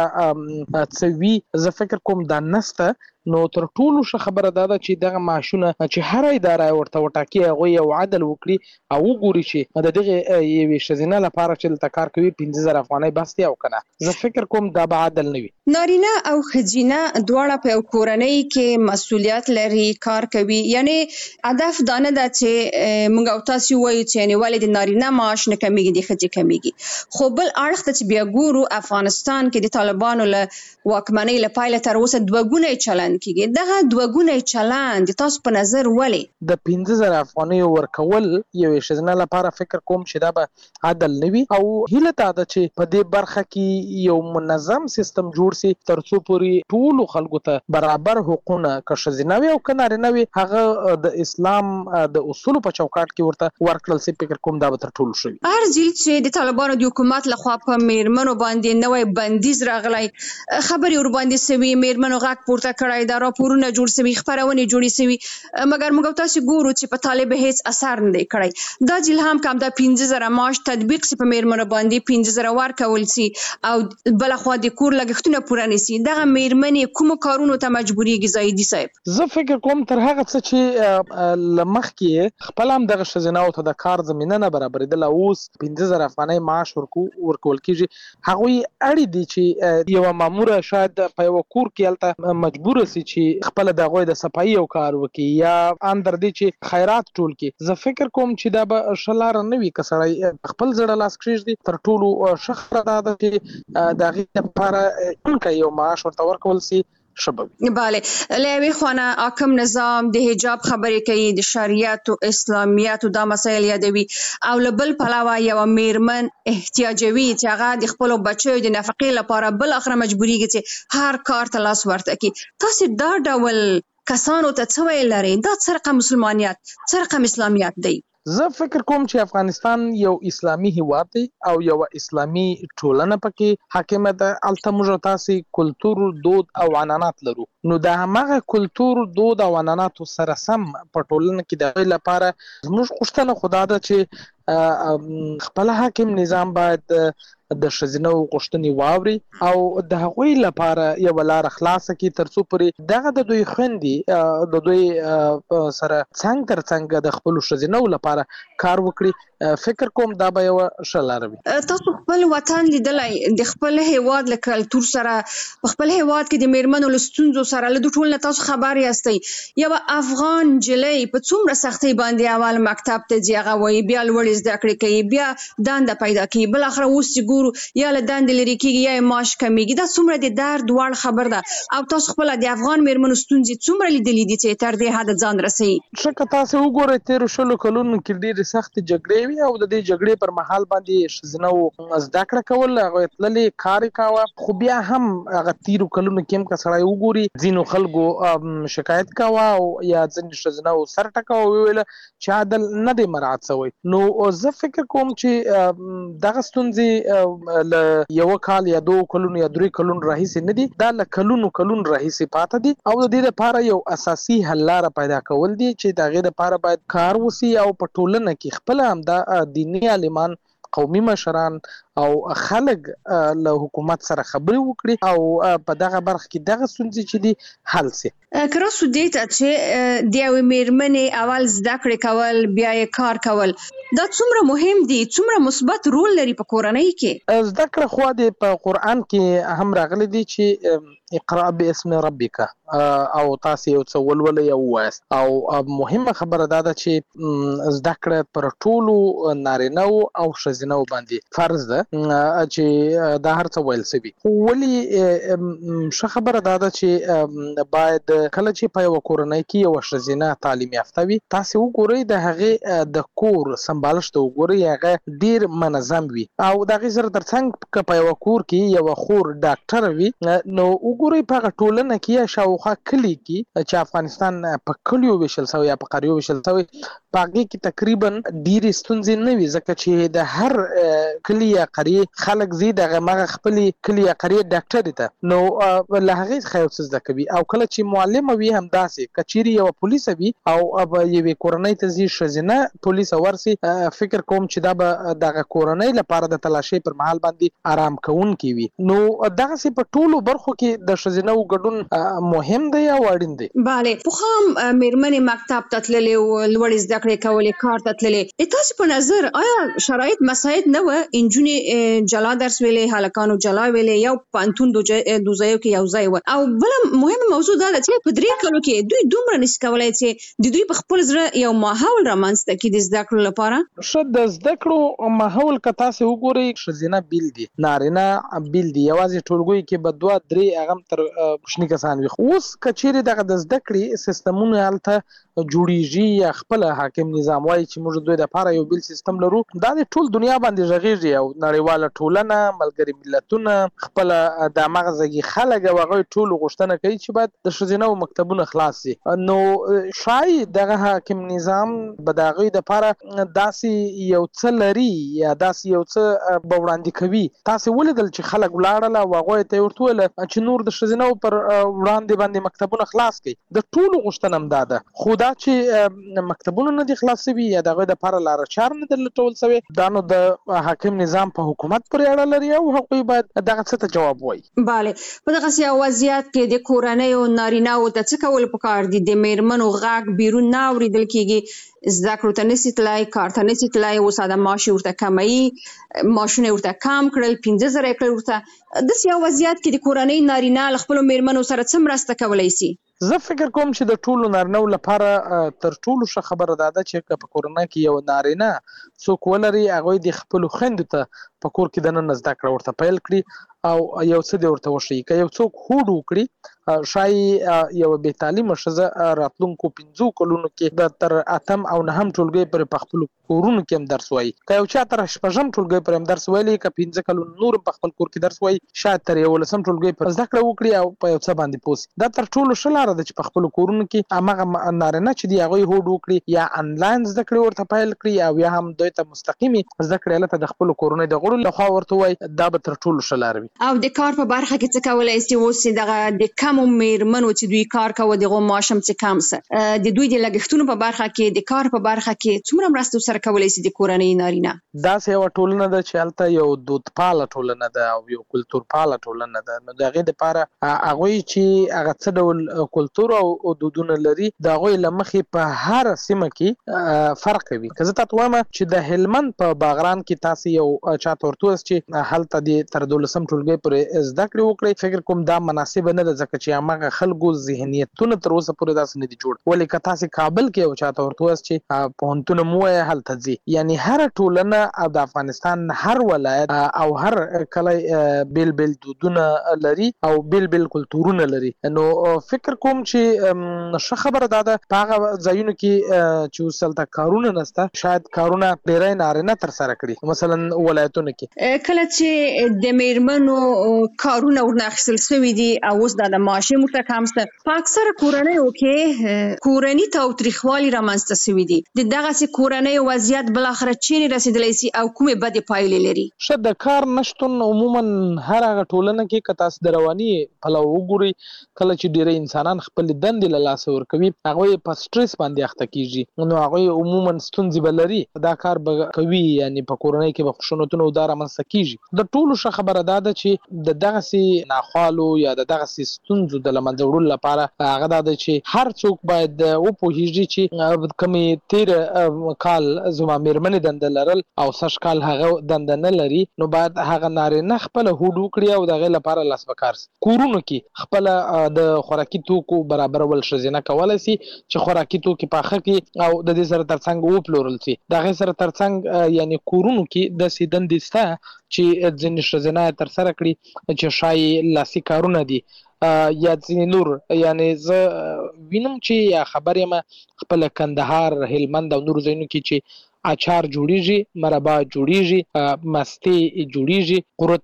وړیا څه وي، زه فکر کوم دا نسته. نو تر ټولو ښه خبره دا ده چې دغه معاشونه چې هره اداره ورته وټاکي هغوی یو عدل وکړي او وګوري چې د دغې یوې ښځینه لپاره چې دلته کار کوي پنځه زره افغانۍ بس دی او که نه. زه فکر کوم دا به عدل نه وي.
نارینه او ښځینه دواړه په یو کورنۍ کې مسؤلیت لري، کار کوي، یعنې هدف دا نه ده چې موږ او تاسو وایو چې یعنې ولې د نارینه معاش نه کمیږي د ښځې کمیږي، خو بل اړخ ته چې بیا ګورو افغانستان کې د طالبانو له واکمنۍ له پیله تر اوسه دوه ګونی چلند کېږي. دغه دوه ګونی چلند تاسو په نظر ولې
د پنځه زره افغانیو ورکول یوې ښځینه لپاره فکر کوم چې دا به عدل نه وي، او هیله دا ده چې په دې برخه کې یو منظم سیستم جوړ سي تر څو پورې ټولو خلکو ته برابر حقونه که ښځینه وي او که نارینه وي هغه د اسلام د اصولو په چوکاټ کې ورته ورکړل سي. فکر کوم دا به تر ټولو ښه وي.
هر ځل چې د طالبانو د حکومت لخوا په میرمنو باندې نوی بندیز راغلی، خبرې ورباندې سوي، میرمنو غږ پورته کړی، دا راپورونه جوړ سوي، خپرونې جوړې سوي، مګر موږ تاسو ګورو چې په طالب هیڅ اثر نه دی کړی. دا ځل هم کوم دا پنځه زره معاش تطبیق سي په میرمنو باندې، پنځه زره ورکول سي او بلخوا د کور لګښتونه پوره نه سي، دغه میرمنې کومو کارونو ته مجبورېږي؟ زاهدي صاحب،
زه فکر کوم تر هغه څه چې له مخکې خپل هم دغه ښځیناو ته د کار زمینه نه برابرېدله، اوس پنځه زره افغانۍ معاش ورکول کېږي. هغوی اړ دي چې یوه ماموره شاید په یوه کور کې هلته مجبوره سي چې خپله د هغوی د صفایي یو کار وکړي یا اندر دي چې خیرات ټول کړي. زه فکر کوم چې دا به ښه لاره نه وي. که سړی خپل زړه لاس کښېږدي، تر ټولو ښه خبره دا ده چې د هغې لپاره یو معاش ورته ورکول سي.
بله، له یوې خوا حاکم نظام د حجاب خبرې کوي، د شریعت او اسلامیت دا مسایل یادوي، او له بل پلوه یوه میرمن احتیاجوي چې هغه د خپلو بچیو د نفقې لپاره بالاخره مجبورېږي چې هر کار ته لاس ورته کړي. تاسو دا ډول کسانو ته څه ویل لرئ؟ دا څه رقم مسلمانیت، څه رقم اسلامیت دی؟
زه فکر کوم چې افغانستان یو اسلامي هیواد دی او یو اسلامي ټولنه پکې حاکمه ده. الته موږ تاسو کلتور، دود او عنعنات لرو، نو د همغه کلتور، دود او عنعنات سره سم په ټولنه کې د لپاره موږ غوښتنه خدا ده چې خپل حاکم نظام باید د ښځینه غوښتنې واوري او د هغوی لپاره یو لار خلاصه کړي ترڅو پرې دغه د دوی خويندې د دوی سره څنګه تر څنګه د خپل ښځینه لپاره کار وکړي. فکر کوم دا به یو ښه لار وي.
تاسو خپل وطن لیدلای د خپل هیواد له کلتور سره په خپل هیواد کې د میرمنو له ستونزو سره له ټول نه تاسو خبر یاستئ. یو افغان جلۍ په څومره سختۍ باندې اول مکتب ته ځي، هغه وایي بیا لوړ زده کړې کوي، بیا دنده پیدا کوي، بل اخر اوس یا له دند لري کیږي یا معاش کمیږي. دا څومره د درد وړ خبر ده او تاسو خپل د افغان میرمنو ستونزې څومره لیدلې دي چې تر دې حد ځان رسي.
شکه تاسو وګورئ تیر شلو کلونو کې ډېرې سخت جګړې وي او د دې جګړې پر مهال باندې ښځینه زده کړه کول، هغه تللې کار کاوه، خو بیا هم هغه تیر کلونو کې هم کسړای وګوري ځینو خلکو شکایت کاوه او یا ځینې ښځینه سر ټکاوه ویل چې عدل نه دی مراعات شوی. نو زه فکر کوم چې دغه ستونزې ل یو کال یا دوه کلونو یا درې کلونو راهیسې نه دي، دا ل کلونو کلونو راهیسې پاتې دي او د دې لپاره یو اساسي حل لاره پیدا کول دي چې دا غي لپاره باید کار وسی او په ټولنه کې خپل هم د دینی عالمان، قومي مشران او خلک له حکومت سره خبرې وکړي او په دغه برخه کې دغه ستونزې چې دي حل شي.
کله سو دې ته چې د یو میرمنې اول زده کړې کول بیا یې کار کول دا څومره مهم دي، څومره مثبت رول لري په کورنۍ کې.
زده کړه خو د په قران کې هم راغلي دي چې اقرأ باسم ربک او تاسو یو څه ولولئ او وایست. او مهمه خبره دا ده چې زده کړه پر ټولو نارینه او ښځینه باندې فرض ده چې دا هر څه ویل سوي. ولی ښه خبره دا ده چې باید کله چې په یو کورنۍ کې یو ښځینه تعلیم یافته وي، تاسو وګورئ د هغه د کور سمبالښت وګورئ هغه ډیر منظم وي او دغه سره ترڅنګ په یو کور کې یو خور ډاکټر وي، نو وګورئ په ټولنه کې شاوخوا کلی کې چې افغانستان په کلیو ویشل سوی یا په قریو ویشل سوی پاګه کې تقریبا ډیر ستونزې نه وي، ځکه چې د هر کلی یا قریه خلک زی دغه مغه خپل کلی یا قریه ډاکټر ته نو له هغه خیال څه زده کوي. او کله چې معلم وي هم داسې کچيري یو پولیس وي او یو کورنۍ ته زی ښځینه پولیس ورسي، فکر کوم چې دا به دغه کورنۍ لپاره د تلاشي پر مهال باندې آرام کوونکی وي. نو دغه سي په ټولو برخو کې د ښځینه ګډون مهم دی او اړین دی.
bale په خام میرمنې مکتب ته تللې او لوړ زده کړې کولې، کار ته تللې. تاسو په نظر آیا شرایط مساعد نه و انجونې جلا درس ویلې، هلکانو جلا ویلې، یو پانتون دوزایو کې یو ځای و؟ او بل مهمه موضوع دا ده چې په درې کلو کې دوی دومره نس کولای چې د دوی په خپل زړه یو ماحول رامنځته کړي د زده کړو لپاره.
ښه د زده کړو ماحول که تاسو وګورئ ښځینه بیل دي، نارینه بیل دي، یوازې ټولګي کې به دوه درې هغه تر کوچني کسان وي. اوس کچېرې دغه د زده کړې سیستمونه هلته جوړیږي یا خپل حاکم نظام وایي چې موږ دوی لپاره یو بیل سیستم لرو، دا د ټول دنیا باندې غږیږي او نړیواله ټولنه، ملګري ملتونه، خپل د مغزګي خلک او هغه ټول غوښتنه کوي چې باید د ښځینه مکتبونه خلاص شي. نو شاید دغه حاکم نظام به د هغوی دپاره داسې یو څه لري یا داسې یو څه به وړاندې کوي. تاسې ولیدل چې خلک ولاړل او هغوی ته یې ورته وویل چې نور د ښځینهو پر وړاندې باندې مکتبونه خلاص کړئ. د ټولو غوښتنه هم دا ده، خو دا چې مکتبونه نه دي خلاص شوي یا د هغوی دپاره لاره چار نه دي لټول شوی، دا نو د حاکم نظام په حکومت پورې اړه لري او هغوی باید دغه څه ته جواب وایي.
bale په دغسې وضعیت کې د کورنیو نارینه‌و ته څه کول پکار دي؟ د میرمنو غږ بیرون نه اورېدل کېږي، زده کړو ته نشي تلای، کار ته نشي تلای، اوس د معاش ورته کموي، معاشونه ورته کم کړل، پنځه زره یې کړل ورته. داسې یو وضعیت کې د کورنۍ نارینه له خپلو میرمنو سره څه مرسته کولی شي؟
زه فکر کوم چې د ټولو نارینه‌و لپاره تر ټولو ښه خبره دا ده چې په کورنۍ کې یو نارینه څوک ولري، هغوی د خپلو خویندو ته په کور کې دننه زده کړه ورته پیل کړي او یو څه دې ورته وښیي. که یو څوک هوډ وکړي، ښایي یو بې تعلیمه ښځه راتلونکو پنځو کلونو کې د تر اتم او نهم ټولګۍ پورې په خپلو کورونو کې هم درس وایي. که یو چا تر شپږم ټولګۍ پورې هم درس ویلی، که پنځه کلونو نور په خپل کور کې درس وایي، شاید تر یولسم ټولګۍ پورې زده کړه وکړي او په یو څه باندې پوه شي. دا تر ټولو ښه لاره پکار د چې په خپل کورونو کې هغه نارینه چې دی هغه هوډ وکړي یا انلاین زده کړې ورته پیل کړي او یا هم دوی ته مستقیمي زده کړې لته د خپل کورونو د غړو لخوا ورته وای دا به تر ټولو شلار وي.
او د کار په برخه کې څه کولای شي اوس دغه د کم میرمنو چې دوی کار کوي دغه معاشم څه کم سره د دوی د لګښتونو په برخه کې د کار په برخه کې څومره مرسته سره کولای شي د کورنۍ نارینه.
دا سه ټولنه د چالتہ یو دودپاله ټولنه ده او یو کلتورپاله ټولنه ده. نو دغه لپاره هغه چې هغه څه ډول کلتور او دودونه لري دا غوي لمخې په هر سیمه کې فرق کوي. که زه تاسو وایم چې د هلمند په باغران کې تاسو یو چاته ورتوس چې هلته د تر دولسم ټولګي پورې زده کړې وکړي فکر کوم دا مناسب نه ده ځکه چې هغه خلکو ذهنیتونه تر اوسه پورې داسې نه دي جوړ. ولې که تاسو کابل کې یو چاته ورتوس چې پوهنتون مو هلته ځي یعنی هر ټولنه د افغانستان هر ولایت او هر کله بیل بیل دودونه لري او بیل بیل کلتورونه لري. نو فکر کوم چې ښه خبره ده په هغه ځایونو کې چې وسلته کارونه نسته شاید کارونه ډېرای نارینه تر سره کړي مثلا ولایتونو کې
کله چې د میرمنو کارونه ورناخیستل شوي دي او اوس د معاشي متکامسته په اکثره کورنیو کې کورنی تاوتریخوالي رامنځته شوي دي. د دغه کورنۍ وضعیت بل اخر چیرې رسیدلی سي او کومه بدې پایلې لري؟
شه د کار نشټون عموما هر هغه ټولنه کې که تاسو د رواني پلو وګوري کله چې ډېر انسانان خپل دندې له لاسه ورکوي هغه په سټریس باندې اخته کیږي نو هغه عموما ستونزې بلري دا کار به کوي یعنی په کورنۍ کې به خشونتونه ودار منځ کیږي. د ټولو ښه خبره ده چې د دغه سي ناخوالو یا د دغه سي ستونزو د لمنځه وړلو لپاره هغه ده چې هر څوک باید وپوهیږي چې کمی تیر کال زما میرمنې دنده لرل او سش کال هغه دنده نه لري نو باید هغه نارینه خپل هوډ وکړي او دغه لپاره لاس وکړي. کورونو کې خپل د خوراکي توکو برابرول شزینه کولای شي چې خوراکي توکي پاخه کې او د دې سره ترڅنګ و پلورل شي. دغه سره ترڅنګ یعنی کورونو کې د سیدن دسته چې ځینې شزینه تر سره کړي چې شای لاسي کارونه دي یا ځینې نور یعنی زه وینم چې یا خبر یم خپل کندهار هلمند او نور ځایونو کې چې اچار جوړیږي مربا جوړیږي مستي جوړیږي قرت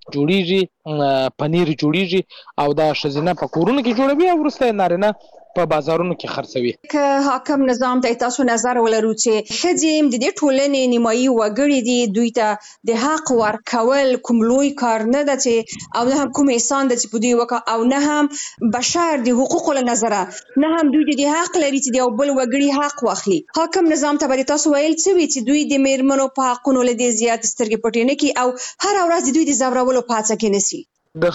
جوړیږي پنیر جوړیږي او دا شزینه په کورونو کې جوړوي او ورسته نارینه په بازارونو کې خرڅوي.
که حاکم نظام ته تاسو نظر ولرو چې خځې د دې ټولنې نیمایي وګړي دي دوی ته د حق ورکول کوم لوی کار نه ده چې او نه هم کوم احسان ده چې په دوی وکړه او نه هم بشر د حقوقو له نظره نه هم دوی د حق لري چې د یو بل وګړي حق واخلي. حاکم نظام ته به تاسو ویل څه وي چې دوی د میرمنو په حقونو له دې زیات سترګې پټې نه کړي او هر ورځ د دوی د زورولو په هڅه کې نشي.
د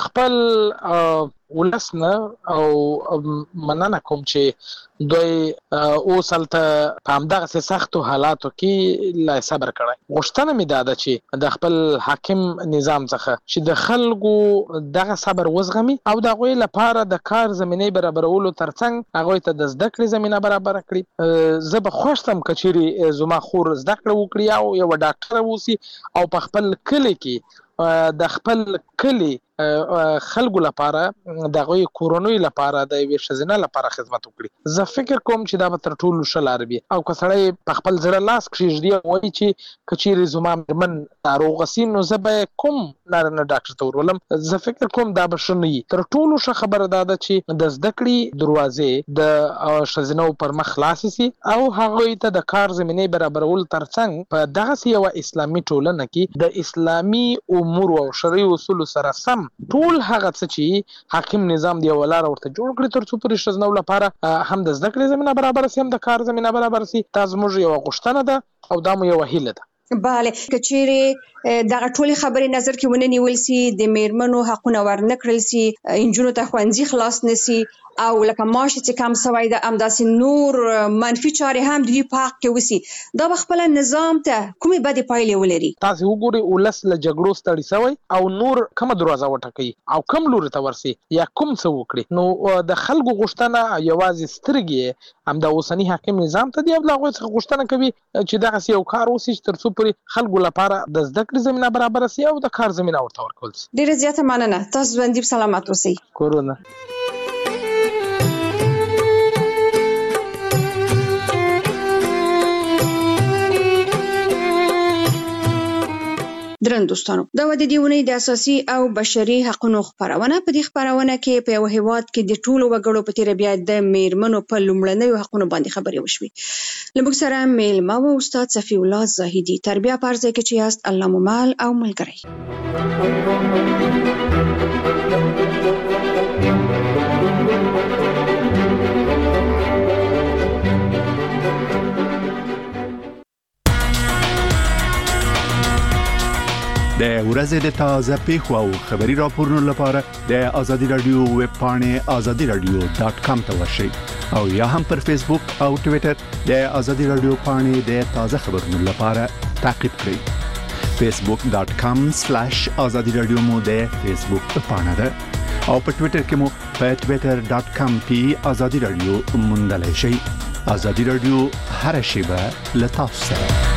خپل ولسنه او مننه کوم چې دوی اوس هلته په همدغسې سختو حالاتو کې لا صبر کړی. غوښتنه مې دا ده چې د خپل حاکم نظام څخه چې د خلکو دغه صبر وزغمي او د هغوی لپاره د کار زمینې برابرولو ترڅنګ هغوی ته د زده کړې زمینه برابره کړي. زه به خوښ شم که چیرې زما خور زده کړه وکړي او یوه ډاکټره واوسي او په خپل کلي کې د خپل کلي خلکو لپاره د هغوی کورنیو لپاره د یوې ښځینه لپاره خدمت وکړي. زه فکر کوم چې دا به تر ټولو ښه لار وي او که سړی په خپل زړه لاس کښېږدي او وایي چې که چیرې زما میرمن ناروغه سي نو زه به کوم نارینه ډاکټر ته ورولم. زه فکر کوم دا به ښه نه وي. تر ټولو ښه خبره دا ده چې د زده کړې دروازې د ښځینهو پر مخ خلاصې سي او هغوی ته د کار زمینې برابرولو ترڅنګ په دغسې یوه اسلامي ټولنه کې د اسلامي امور او شرعي اصولو سره سم ټول هغه څه چې حاکم نظام دی ولاره ورته جوړ کړی تر څو پورې ښځینو لپاره هم د زده کړې زمینه برابر سي هم د کار زمینه برابر سي. دا زموږ یوه غوښتنه ده او دا مو یوه هیله ده.
بله که چیرې دغه ټولې خبرې نظر کې ونه نیول سي د میرمنو حقونه ورنه کړل سي نجونو ته ښوونځي خلاص نه سي او لکه معاش چې کم سوی ده همداسې نور منفي چارې هم د دوی په حق کې وسي دا به خپله نظام ته کومې بدې پایلې ولري؟
تاسې وګورئ ولس له جګړو ستړي سوی او نور کومه دروازه وټکوي او کوم لوري ته ورسي یا کوم څه وکړي. نو د خلکو غوښتنه یوازې سترګې همدا اوسني حاکم نظام ته دی او له هغوی څخه غوښتنه کوي چې دغسې یو کار وسي چې تر څو پورې خلکو لپاره د زده کړې زمینه برابره سي او د کار زمینه ورته ورکول سي.
ډېره زیاته مننه. تاسو ژوندي سلامت اوسئ.
کورونه
درن دوستانو دا د دې ونې د اساسي او بشري حقوقو خبرونه په دې خبرونه کې په یو هیواد کې د ټولو وګړو په تیر بیا د میرمنو په لومړنیو حقوقو باندې خبرې وشوي لمک سره میلمه او استاد صفی الله زاهدی تربیه پارځه کې چې است الله ممال او ملګری
د ورځې د تازه پیښو او خبري راپورونو لپاره د آزادي رادیو ویب پاڼه آزادي رادیو ډاټ کام ته ورشئ او یا هم پر فیسبوک او ټوئیټر د آزادي رادیو پاڼه د تازه خبرونو لپاره تعقیب کړئ فیسبوک ډاټ کام سلیش آزادي رادیو مو د فیسبوک پاڼه ده او په ټوئیټر کې مو په ټوئیټر ډاټ کام پی آزادي رادیو موندلای شئ آزادي رادیو هر شیبه له تاسو سره